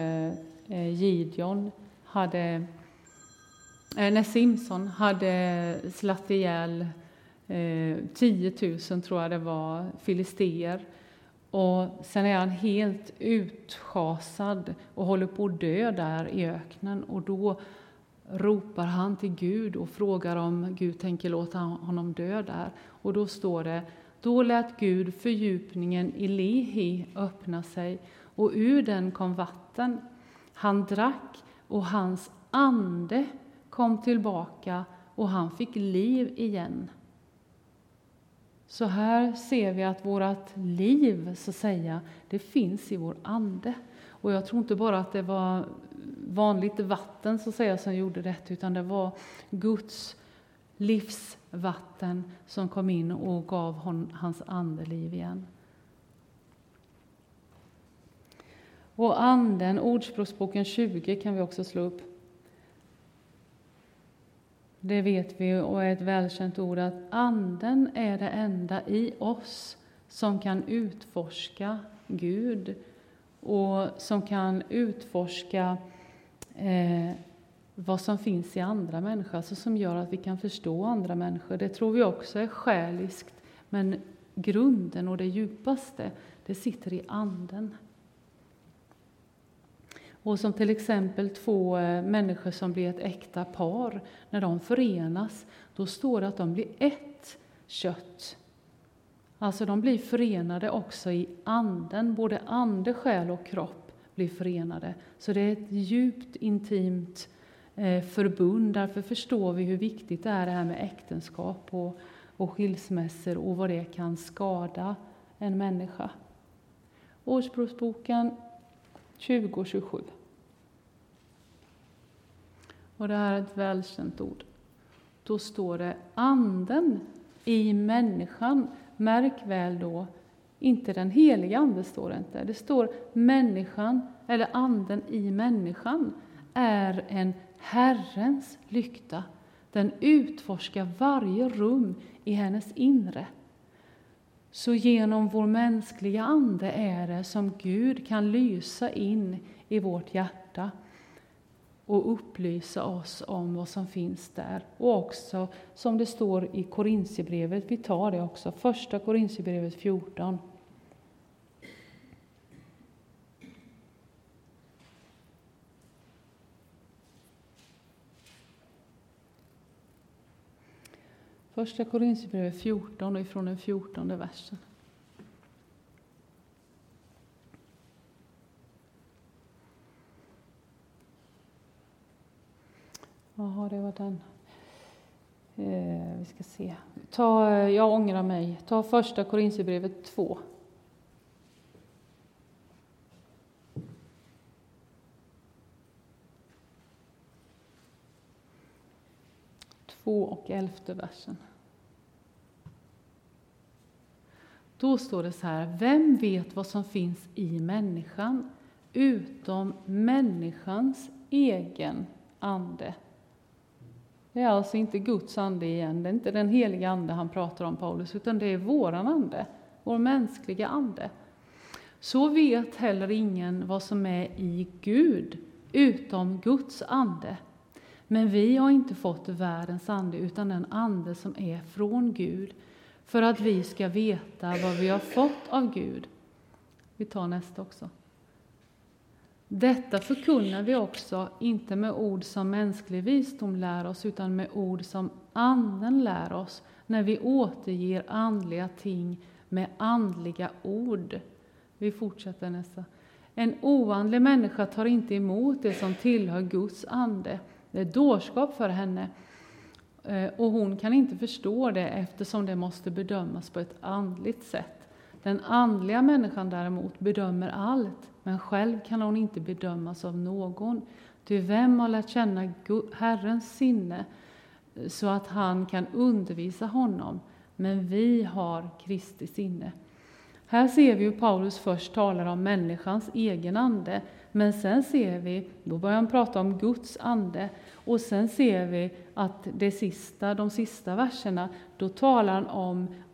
S1: när Simson hade slatt ihjäl 10 000, tror jag det var, filister. Och sen är han helt utschasad och håller på att dö där i öknen. Och då ropar han till Gud och frågar om Gud tänker låta honom dö där. Och då står det: då lät Gud fördjupningen i Lehi öppna sig, och ur den kom vatten. Han drack och hans ande kom tillbaka och han fick liv igen. Så här ser vi att vårt liv, så att säga, det finns i vår ande. Och jag tror inte bara att det var vanligt vatten, så att säga, som gjorde det, utan det var Guds livsvatten som kom in och gav hans andeliv igen. Och anden, Ordspråksboken 20 kan vi också slå upp. Det vet vi och är ett välkänt ord att anden är det enda i oss som kan utforska Gud och som kan utforska vad som finns i andra människor, alltså som gör att vi kan förstå andra människor. Det tror vi också är själiskt, men grunden och det djupaste, det sitter i anden. Och som till exempel 2 människor som blir ett äkta par, när de förenas, då står det att de blir ett kött. Alltså de blir förenade också i anden, både ande, själ och kropp blir förenade. Så det är ett djupt intimt förbund. Därför förstår vi hur viktigt det är det här med äktenskap och skilsmässor och vad det kan skada en människa. Ordspråksboken 20:27. Och det här är ett välkänt ord. Då står det anden i människan. Märk väl då, inte den heliga ande står det inte. Det står människan, eller anden i människan, är en Herrens lykta. Den utforskar varje rum i hennes inre. Så genom vår mänskliga ande är det som Gud kan lysa in i vårt hjärta och upplysa oss om vad som finns där. Och också som det står i Korinthierbrevet, vi tar det också, 1 Korinthierbrevet 14. Första Korinthierbrevet 14 och ifrån den 14:e versen. Jaha, det var den. Vi ska se. Jag ångrar mig. Ta första Korinthierbrevet 2. 2 och 11:e versen. Då står det så här: vem vet vad som finns i människan utom människans egen ande? Det är alltså inte Guds ande igen, det är inte den heliga ande han pratar om, Paulus, utan det är våran ande, vår mänskliga ande. Så vet heller ingen vad som är i Gud utom Guds ande. Men vi har inte fått världens ande utan den ande som är från Gud, för att vi ska veta vad vi har fått av Gud. Vi tar nästa också. Detta förkunnar vi också, inte med ord som mänsklig visdom lär oss, utan med ord som anden lär oss, när vi återger andliga ting med andliga ord. Vi fortsätter nästa. En oandlig människa tar inte emot det som tillhör Guds ande. Det är dårskap för henne. Och hon kan inte förstå det eftersom det måste bedömas på ett andligt sätt. Den andliga människan däremot bedömer allt, men själv kan hon inte bedömas av någon. Ty vem har lärt känna Herrens sinne så att han kan undervisa honom? Men vi har Kristi sinne. Här ser vi hur Paulus först talar om människans egen ande, men sen ser vi, då börjar han prata om Guds ande, och sen ser vi att de sista verserna, då talar han om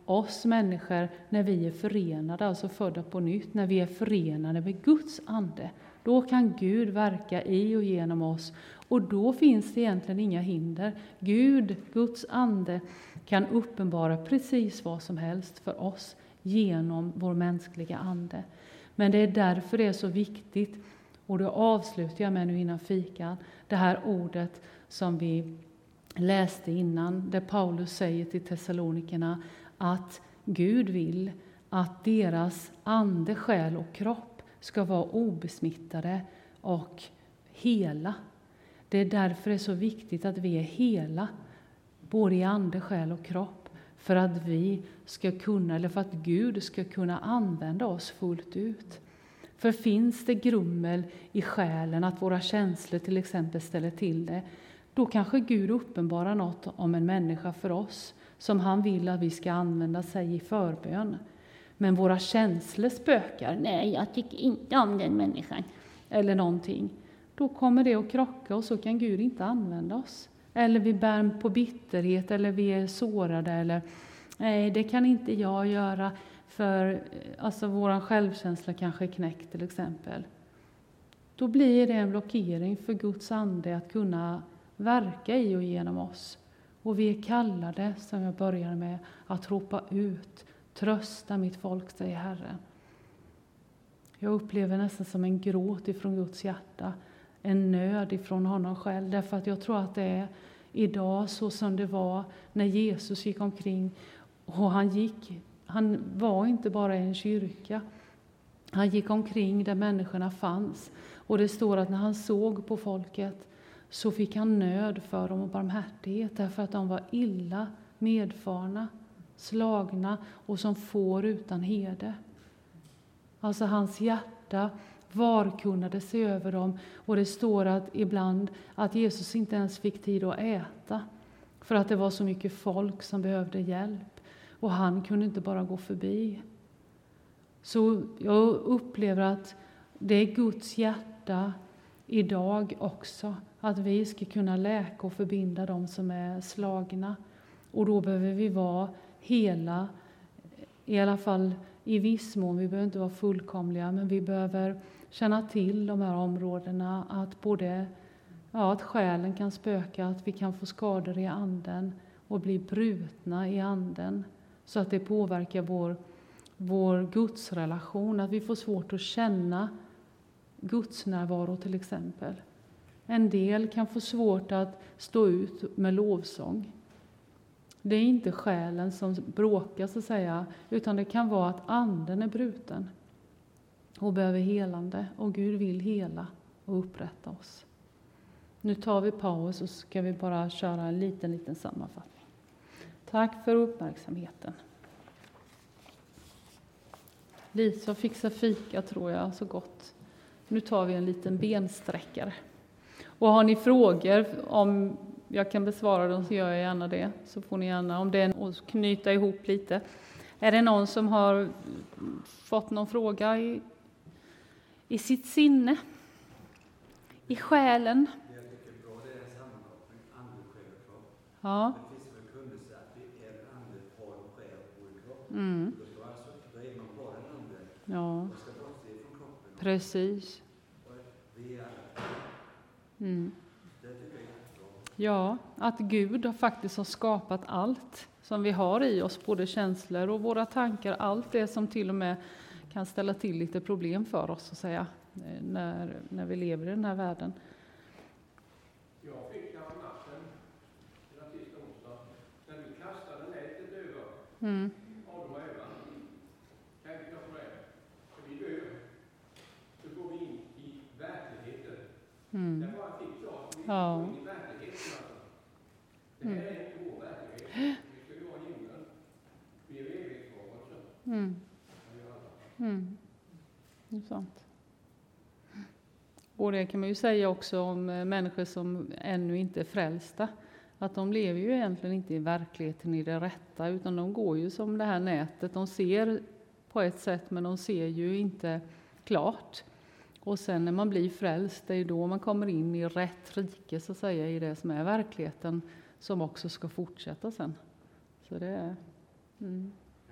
S1: oss människor när vi är förenade, alltså födda på nytt, när vi är förenade med Guds ande. Då kan Gud verka i och genom oss, och då finns det egentligen inga hinder. Guds ande kan uppenbara precis vad som helst för oss genom vår mänskliga ande. Men det är därför det är så viktigt, och då avslutar jag med nu innan fikan, det här ordet som vi läste innan, där Paulus säger till Thessalonikerna att Gud vill att deras ande, själ och kropp ska vara obesmittade och hela. Det är därför det är så viktigt att vi är hela, både i ande, själ och kropp, för att vi ska kunna, eller för att Gud ska kunna använda oss fullt ut. För finns det grummel i själen, att våra känslor till exempel ställer till det, då kanske Gud uppenbarar något om en människa för oss som han vill att vi ska använda sig i förbön. Men våra känslor spökar.
S3: Nej, jag tycker inte om den människan.
S1: Eller någonting. Då kommer det att krocka, och så kan Gud inte använda oss. Eller vi bär på bitterhet, eller vi är sårade, eller nej, det kan inte jag göra, för alltså vår självkänsla kanske är knäckt till exempel. Då blir det en blockering för Guds ande att kunna verka i och genom oss. Och vi är kallade, som jag började med, att ropa ut: trösta mitt folk, säger Herren. Jag upplever nästan som en gråt ifrån Guds hjärta, en nöd ifrån honom själv, därför att jag tror att det är idag så som det var när Jesus gick omkring, och han var inte bara i en kyrka, han gick omkring där människorna fanns, och det står att när han såg på folket så fick han nöd för dem och barmhärtighet, därför att de var illa medfarna, slagna och som får utan herde. Alltså hans hjärta varkunnade sig över dem, och det står att ibland att Jesus inte ens fick tid att äta för att det var så mycket folk som behövde hjälp, och han kunde inte bara gå förbi. Så jag upplever att det är Guds hjärta idag också, att vi ska kunna läka och förbinda dem som är slagna. Och då behöver vi vara hela, i alla fall i viss mån. Vi behöver inte vara fullkomliga, men vi behöver känna till de här områdena, att både att själen kan spöka, att vi kan få skador i anden och bli brutna i anden, så att det påverkar vår gudsrelation, att vi får svårt att känna Guds närvaro till exempel. En del kan få svårt att stå ut med lovsång. Det är inte själen som bråkar så att säga, utan det kan vara att anden är bruten och behöver helande, och Gud vill hela och upprätta oss. Nu tar vi paus och ska vi bara köra en liten sammanfattning. Tack för uppmärksamheten. Lisa fixar fika, tror jag, så gott. Nu tar vi en liten bensträckare. Och har ni frågor, om jag kan besvara dem så gör jag gärna det. Så får ni gärna, om det är att knyta ihop lite. Är det någon som har fått någon fråga i sitt sinne? I själen?
S2: Jag tycker bra det är en sammankoppling, ande, själ och kropp.
S1: Ja.
S2: Det finns väl kunnelse att det är ande, har och själ och kropp.
S1: Mm.
S2: Då är man bara en ande.
S1: Ja.
S2: Och ska bortse från kroppen.
S1: Precis.
S2: Vi är
S1: Mm.
S2: det tycker jag är jättebra.
S1: Ja, att Gud har skapat allt som vi har i oss, både känslor och våra tankar, allt det som till och med kan ställa till lite problem för oss, så att säga, när vi lever i den här världen.
S4: Jag fick den natten, den sista onsdag, när du kastade nätet över Adam och Eva. Tänkte jag på det. För vi dör, så går vi in i verkligheten. Det bara fick jag, så vi går in i verkligheten. Det här är inte vår verklighet. Vi ska ju vara i himlen. Vi är evighetsvarelser.
S1: Det är sant. Och det kan man ju säga också om människor som ännu inte är frälsta, att de lever ju egentligen inte i verkligheten i det rätta, utan de går ju som det här nätet. De ser på ett sätt, men de ser ju inte klart. Och sen när man blir frälst, det är då man kommer in i rätt rike, så att säga, i det som är verkligheten, som också ska fortsätta sen. Så det är...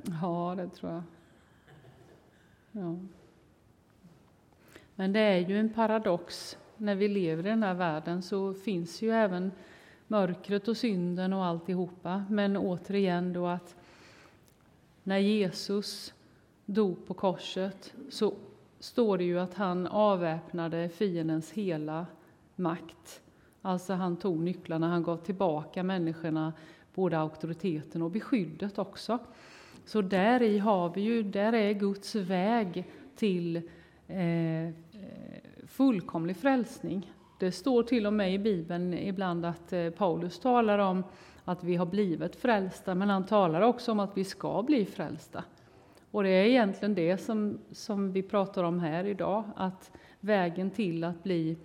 S1: Ja, det tror jag. Ja. Men det är ju en paradox. När vi lever i den här världen så finns ju även mörkret och synden och alltihopa. Men återigen då att när Jesus dog på korset så står det ju att han avväpnade fiendens hela makt. Alltså han tog nycklarna, han gav tillbaka människorna både auktoriteten och beskyddet också. Så där är Guds väg till fullkomlig frälsning. Det står till och med i Bibeln ibland att Paulus talar om att vi har blivit frälsta, men han talar också om att vi ska bli frälsta. Och det är egentligen det som vi pratar om här idag, att vägen till att bli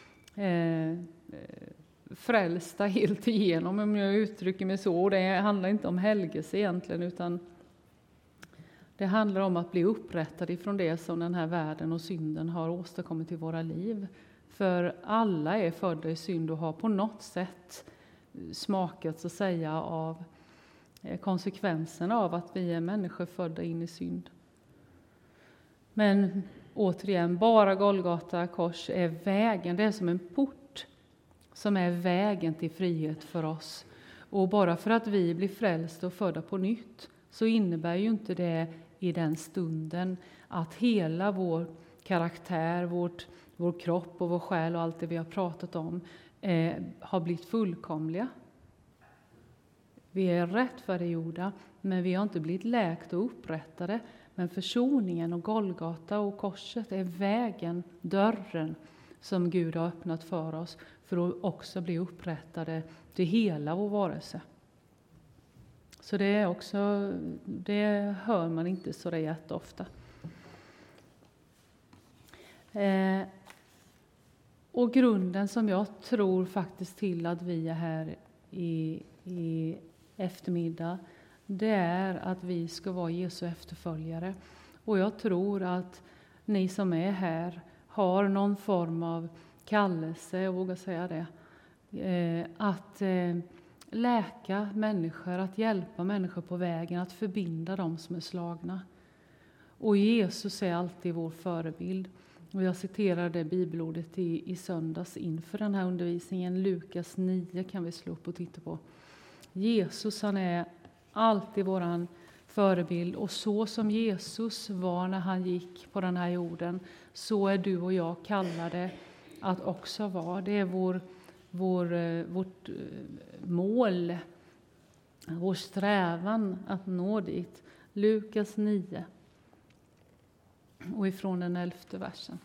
S1: frälsta helt igenom, om jag uttrycker mig så. Och det handlar inte om helgelse egentligen, utan det handlar om att bli upprättad ifrån det som den här världen och synden har åstadkommit i våra liv. För alla är födda i synd och har på något sätt smakat, så att säga, av konsekvenserna av att vi är människor födda in i synd. Men återigen, bara Golgata kors är vägen. Det är som en port som är vägen till frihet för oss. Och bara för att vi blir frälsta och födda på nytt så innebär ju inte det i den stunden att hela vår karaktär, vår kropp och vår själ och allt det vi har pratat om har blivit fullkomliga. Vi är rättfärdiggjorda, men vi har inte blivit läkt och upprättade. Men försoningen och Golgata och korset är vägen, dörren som Gud har öppnat för oss för att också bli upprättade till hela vår varelse. Så det hör man inte så det jätteofta. Och grunden som jag tror faktiskt till att vi är här i eftermiddag, det är att vi ska vara Jesu efterföljare. Och jag tror att ni som är här har någon form av kallelse, jag vågar säga det, att läka människor, att hjälpa människor på vägen, att förbinda dem som är slagna. Och Jesus är alltid vår förebild. Och jag citerade bibelordet i söndags inför den här undervisningen. Lukas 9 kan vi slå upp och titta på. Jesus, han är alltid våran förebild. Och så som Jesus var när han gick på den här jorden, så är du och jag kallade att också vara. Det är vårt mål, vår strävan att nå dit. Lukas 9 och ifrån den 11:e versen.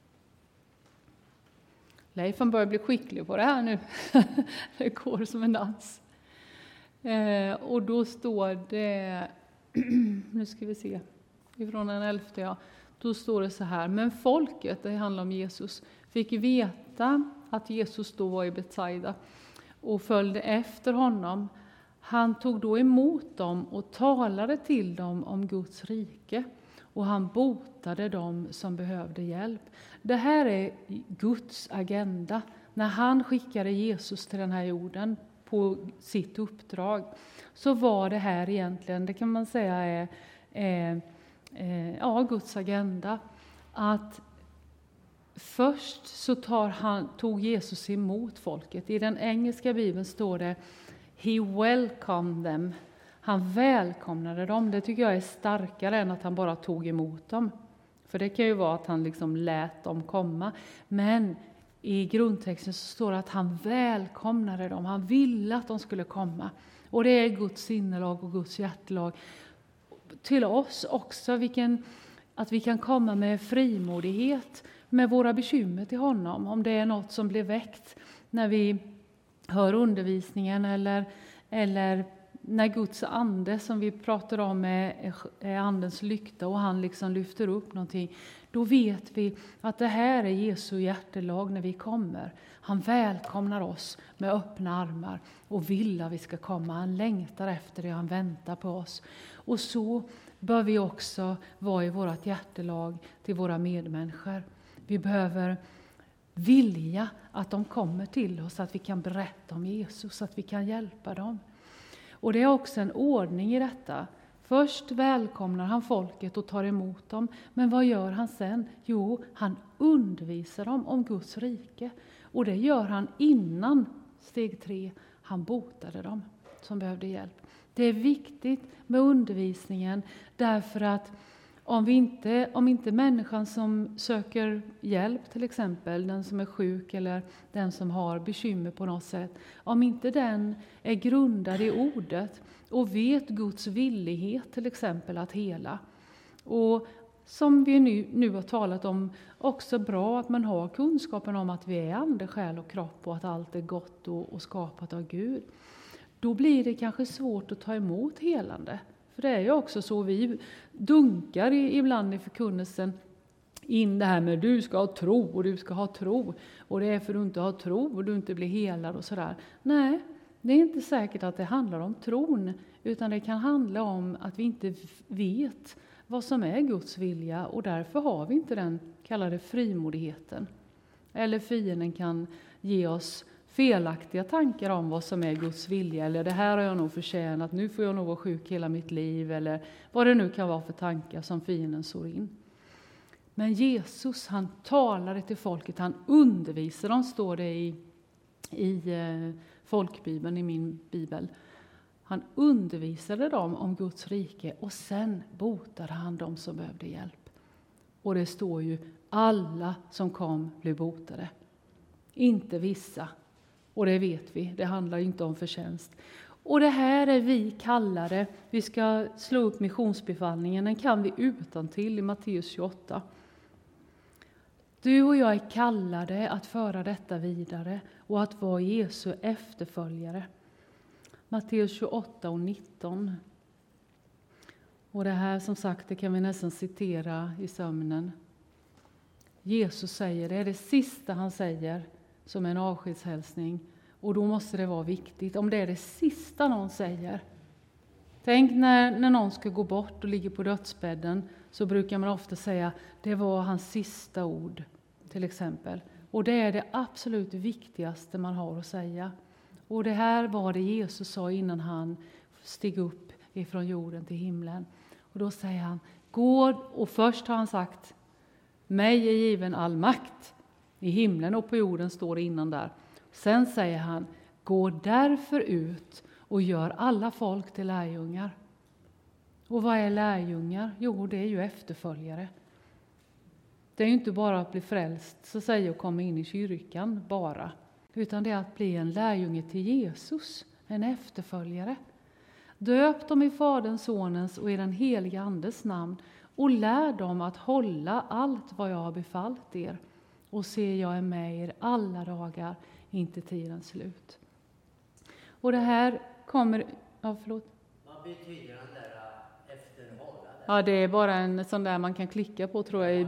S1: Leif börjar bli skicklig på det här nu. Det går som en dans. Och då står det, nu ska vi se, ifrån den 11:e, ja. Då står det så här: men folket, det handlar om Jesus, fick veta att Jesus då var i Betsaida och följde efter honom. Han tog då emot dem och talade till dem om Guds rike. Och han botade dem som behövde hjälp. Det här är Guds agenda. När han skickade Jesus till den här jorden på sitt uppdrag, så var det här egentligen, det kan man säga är Guds agenda. Att först så tog Jesus emot folket. I den engelska bibeln står det He welcomed them. Han välkomnade dem. Det tycker jag är starkare än att han bara tog emot dem. För det kan ju vara att han liksom lät dem komma. Men i grundtexten så står det att han välkomnade dem. Han ville att de skulle komma. Och det är Guds sinnelag och Guds hjärtelag till oss också. Att vi kan komma med frimodighet med våra bekymmer till honom. Om det är något som blir väckt när vi hör undervisningen eller när Guds ande, som vi pratar om, är andens lykta och han liksom lyfter upp någonting, då vet vi att det här är Jesu hjärtelag när vi kommer. Han välkomnar oss med öppna armar och vill att vi ska komma. Han längtar efter det, han väntar på oss. Och så bör vi också vara i vårt hjärtelag till våra medmänniskor. Vi behöver vilja att de kommer till oss, att vi kan berätta om Jesus, att vi kan hjälpa dem. Och det är också en ordning i detta. Först välkomnar han folket och tar emot dem. Men vad gör han sen? Jo, han undervisar dem om Guds rike. Och det gör han innan steg 3. Han botade dem som behövde hjälp. Det är viktigt med undervisningen därför att om inte människan som söker hjälp, till exempel den som är sjuk eller den som har bekymmer på något sätt, om inte den är grundad i ordet och vet Guds villighet till exempel att hela. Och som vi nu har talat om, också bra att man har kunskapen om att vi är ande, själ och kropp och att allt är gott och skapat av Gud. Då blir det kanske svårt att ta emot helande. För det är ju också så, vi dunkar ibland i förkunnelsen in det här med du ska ha tro och du ska ha tro. Och det är för du inte har tro och du inte blir helad och sådär. Nej, det är inte säkert att det handlar om tron. Utan det kan handla om att vi inte vet vad som är Guds vilja. Och därför har vi inte den kallade frimodigheten. Eller fienden kan ge oss felaktiga tankar om vad som är Guds vilja, eller det här har jag nog förtjänat, nu får jag nog vara sjuk hela mitt liv, eller vad det nu kan vara för tankar som fienden sår in. Men Jesus, han talade till folket, han undervisar dem, står det i folkbibeln, i min bibel. Han undervisade dem om Guds rike och sen botade han dem som behövde hjälp. Och det står ju, alla som kom blev botade. Inte vissa. Och det vet vi, det handlar inte om förtjänst. Och det här är vi kallade, vi ska slå upp missionsbefallningen, den kan vi utantill i Matteus 28. Du och jag är kallade att föra detta vidare och att vara Jesu efterföljare. Matteus 28 och 19. Och det här som sagt, det kan vi nästan citera i sömnen. Jesus säger, det är det sista han säger som en avskedshälsning. Och då måste det vara viktigt, om det är det sista någon säger. Tänk när någon ska gå bort och ligger på dödsbädden, så brukar man ofta säga, det var hans sista ord, till exempel. Och det är det absolut viktigaste man har att säga. Och det här var det Jesus sa innan han steg upp ifrån jorden till himlen. Och då säger han, gå, och först har han sagt, mig är given all makt. I himlen och på jorden står det innan där. Sen säger han, gå därför ut och gör alla folk till lärjungar. Och vad är lärjungar? Jo, det är ju efterföljare. Det är ju inte bara att bli frälst, så säger och komma in i kyrkan bara. Utan det är att bli en lärjunge till Jesus, en efterföljare. Döp dem i Faderns, Sonens och i den heliga Andes namn och lär dem att hålla allt vad jag har befallt er. Och se, jag är med er alla dagar, inte tidens slut. Och det här kommer... Ja, förlåt.
S2: Vad betyder den där efterhållande?
S1: Ja, det är bara en sån där man kan klicka på, tror jag,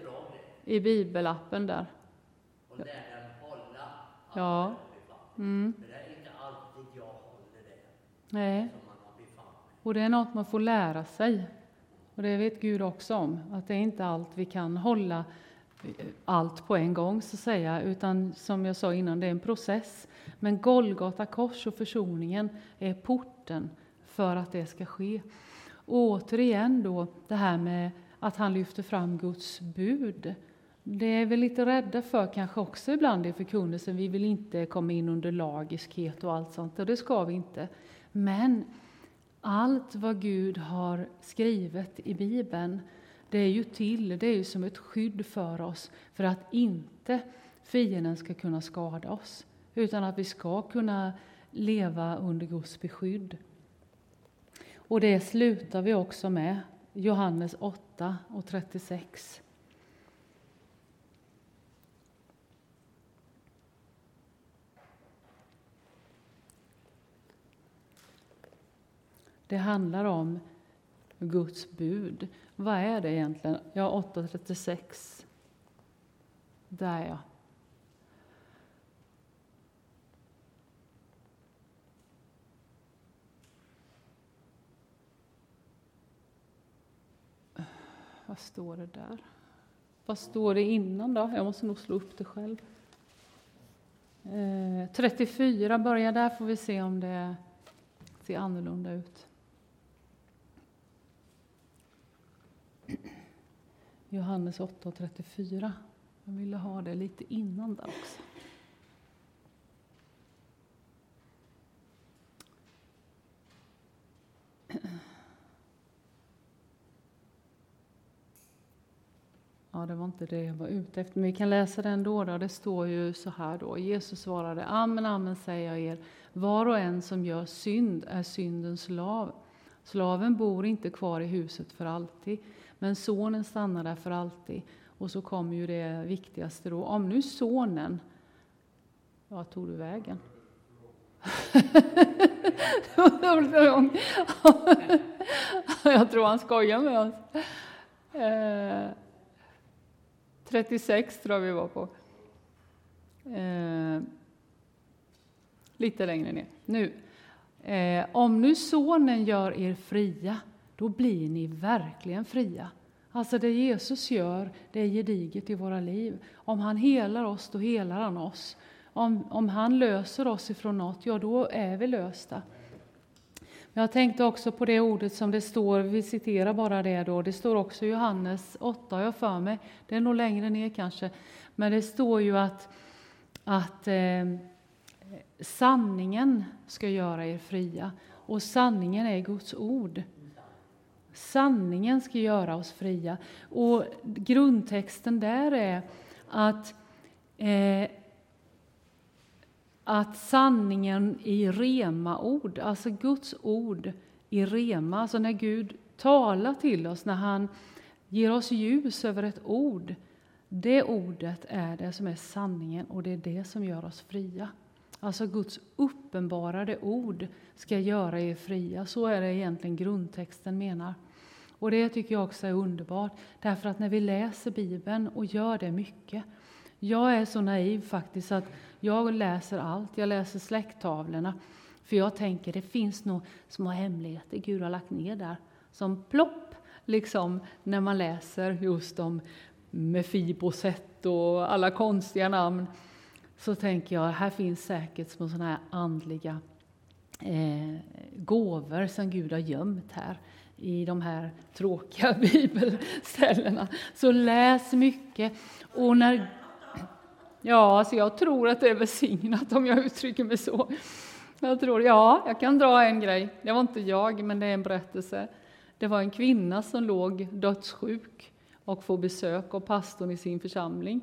S1: i bibelappen där.
S2: Och lär dem hålla.
S1: Ja. Mm.
S2: Det är inte alltid jag håller det
S1: Nej.
S2: som man har befallt mig.
S1: Och det är något man får lära sig. Och det vet Gud också om. Att det är inte allt vi kan hålla allt på en gång, så att säga, utan som jag sa innan, det är en process. Men Golgata kors och försoningen är porten för att det ska ske. Och återigen då det här med att han lyfter fram Guds bud. Det är vi lite rädda för kanske också ibland i förkunnelsen. Vi vill inte komma in under lagiskhet och allt sånt, och det ska vi inte. Men allt vad Gud har skrivit i Bibeln, det är ju som ett skydd för oss, för att inte fienden ska kunna skada oss, utan att vi ska kunna leva under Guds beskydd. Och det slutar vi också med Johannes 8 och 36. Det handlar om Guds bud. Vad är det egentligen? Ja, 8:36. Där ja. Vad står det där? Vad står det innan då? Jag måste nog slå upp det själv. 34 börjar där, får vi se om det ser annorlunda ut. Johannes 8:34. Jag ville ha det lite innan där också. Ja, det var inte det jag var ute efter. Men vi kan läsa den då. Det står ju så här då. Jesus svarade: Amen, amen säger jag er. Var och en som gör synd är syndens slav. Slaven bor inte kvar i huset för alltid. Men sonen stannar där för alltid. Och så kommer ju det viktigaste då. Om nu sonen... Vad tog du vägen? Jag tror han skojar med oss. 36 tror jag vi var på. Lite längre ner. Nu. Om nu sonen gör er fria, då blir ni verkligen fria. Alltså det Jesus gör, det är gediget i våra liv. Om han helar oss, då helar han oss. Om han löser oss ifrån något, ja då är vi lösta. Jag tänkte också på det ordet som det står, vi citerar bara det då. Det står också i Johannes 8, har jag för mig. Det är nog längre ner kanske. Men det står ju att sanningen ska göra er fria. Och sanningen är Guds ord. Sanningen ska göra oss fria. Och grundtexten där är att sanningen i rema-ord, alltså Guds ord i rema, alltså när Gud talar till oss, när han ger oss ljus över ett ord, det ordet är det som är sanningen och det är det som gör oss fria. Alltså Guds uppenbarade ord ska göra er fria, så är det egentligen grundtexten menar. Och det tycker jag också är underbart, därför att när vi läser Bibeln och gör det mycket. Jag är så naiv faktiskt att jag läser allt. Jag läser släkttavlorna. För jag tänker det finns nog små hemligheter Gud har lagt ner där. Som plopp liksom när man läser just om Mefiboset och alla konstiga namn. Så tänker jag här finns säkert små sådana här andliga gåvor som Gud har gömt här. I de här tråkiga bibelställena. Så läs mycket. Och när... Ja, alltså jag tror att det är välsignat om jag uttrycker mig så. Jag kan dra en grej. Det var inte jag, men det är en berättelse. Det var en kvinna som låg dödssjuk och får besök av pastorn i sin församling.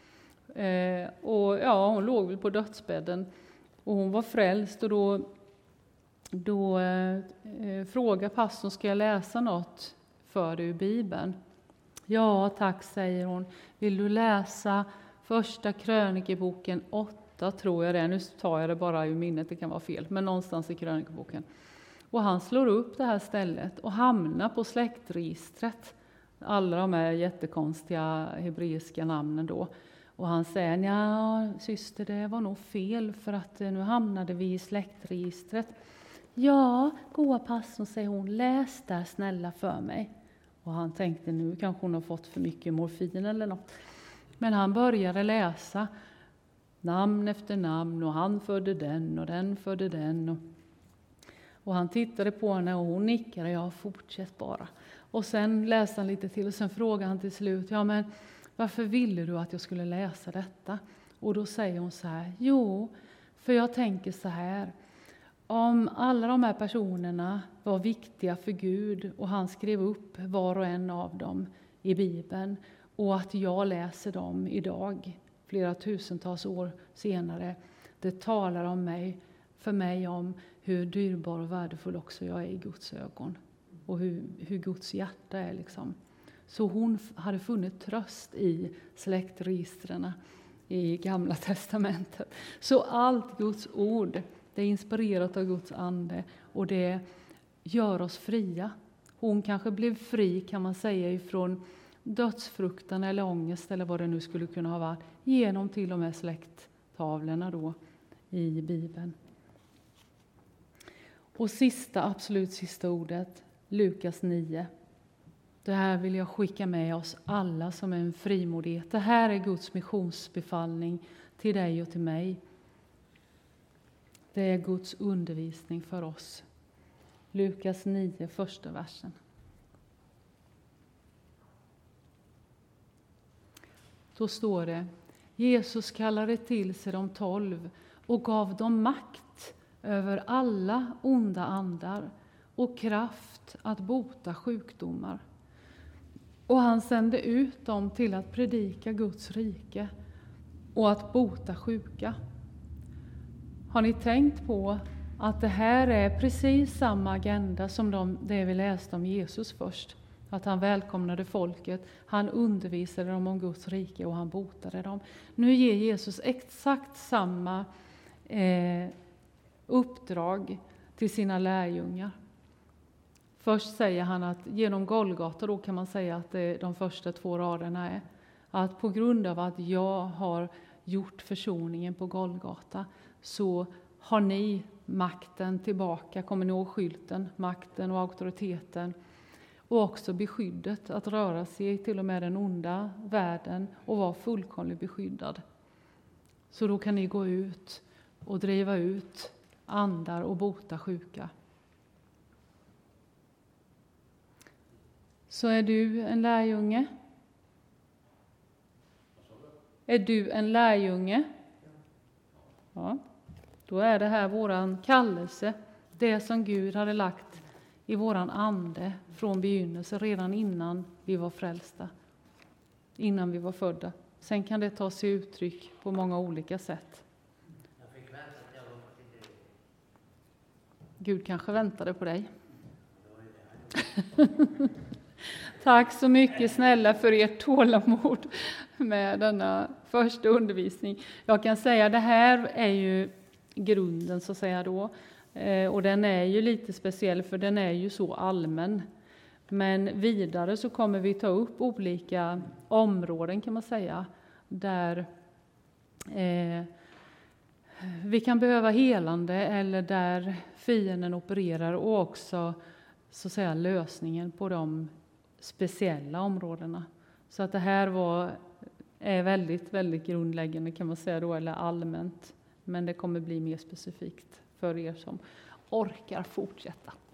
S1: Hon låg väl på dödsbädden och hon var frälst och då frågar pastorn, ska jag läsa något för dig ur Bibeln? Ja, tack, säger hon. Vill du läsa första krönikeboken 8, tror jag det. Nu tar jag det bara ur minnet, det kan vara fel. Men någonstans i krönikeboken. Och han slår upp det här stället och hamnar på släktregistret. Alla de här jättekonstiga hebreiska namnen då. Och han säger, ja syster, det var nog fel för att nu hamnade vi i släktregistret. Ja, goa pastorn, säger hon, läs där snälla för mig. Och han tänkte, nu kanske hon har fått för mycket morfin eller något. Men han började läsa namn efter namn och han födde den och den födde den. Och han tittade på henne och hon nickade, ja fortsätt bara. Och sen läste han lite till och sen frågade han till slut, ja men varför ville du att jag skulle läsa detta? Och då säger hon så här, jo för jag tänker så här. Om alla de här personerna var viktiga för Gud och han skrev upp var och en av dem i Bibeln och att jag läser dem idag, flera tusentals år senare, det talar om mig, för mig om hur dyrbar och värdefull också jag är i Guds ögon och hur Guds hjärta är liksom. Så hon hade funnit tröst i släktregistren i Gamla testamentet. Så allt Guds ord, det är inspirerat av Guds ande och det gör oss fria. Hon kanske blev fri, kan man säga, ifrån dödsfruktan eller ångest eller vad det nu skulle kunna ha varit, genom till och med släkttavlorna då i Bibeln. Och absolut sista ordet, Lukas 9. Det här vill jag skicka med oss alla som är en frimodighet. Det här är Guds missionsbefallning till dig och till mig. Det är Guds undervisning för oss. Lukas 9, första versen. Då står det: Jesus kallade till sig de 12 och gav dem makt över alla onda andar och kraft att bota sjukdomar. Och han sände ut dem till att predika Guds rike och att bota sjuka. Har ni tänkt på att det här är precis samma agenda som det vi läste om Jesus först? Att han välkomnade folket, han undervisade dem om Guds rike och han botade dem. Nu ger Jesus exakt samma uppdrag till sina lärjungar. Först säger han att genom Golgata, då kan man säga att de första 2 raderna är att på grund av att jag har gjort försoningen på Golgata så har ni makten tillbaka, kommer ni ihåg skylten, makten och auktoriteten och också beskyddet att röra sig till och med den onda världen och vara fullkomligt beskyddad. Så då kan ni gå ut och driva ut andar och bota sjuka. Så är du en lärjunge? Är du en lärjunge? Ja. Då är det här våran kallelse. Det som Gud hade lagt i våran ande från begynnelse, redan innan vi var frälsta. Innan vi var födda. Sen kan det ta sig uttryck på många olika sätt. Gud kanske väntade på dig. Tack så mycket snälla för ert tålamod med denna första undervisning. Jag kan säga att det här är ju grunden så att säga då. Och den är ju lite speciell för den är ju så allmän. Men vidare så kommer vi ta upp olika områden kan man säga. Där vi kan behöva helande eller där fienden opererar och också så att säga lösningen på de speciella områdena. Så att det här är väldigt, väldigt grundläggande kan man säga då, eller allmänt. Men det kommer bli mer specifikt för er som orkar fortsätta.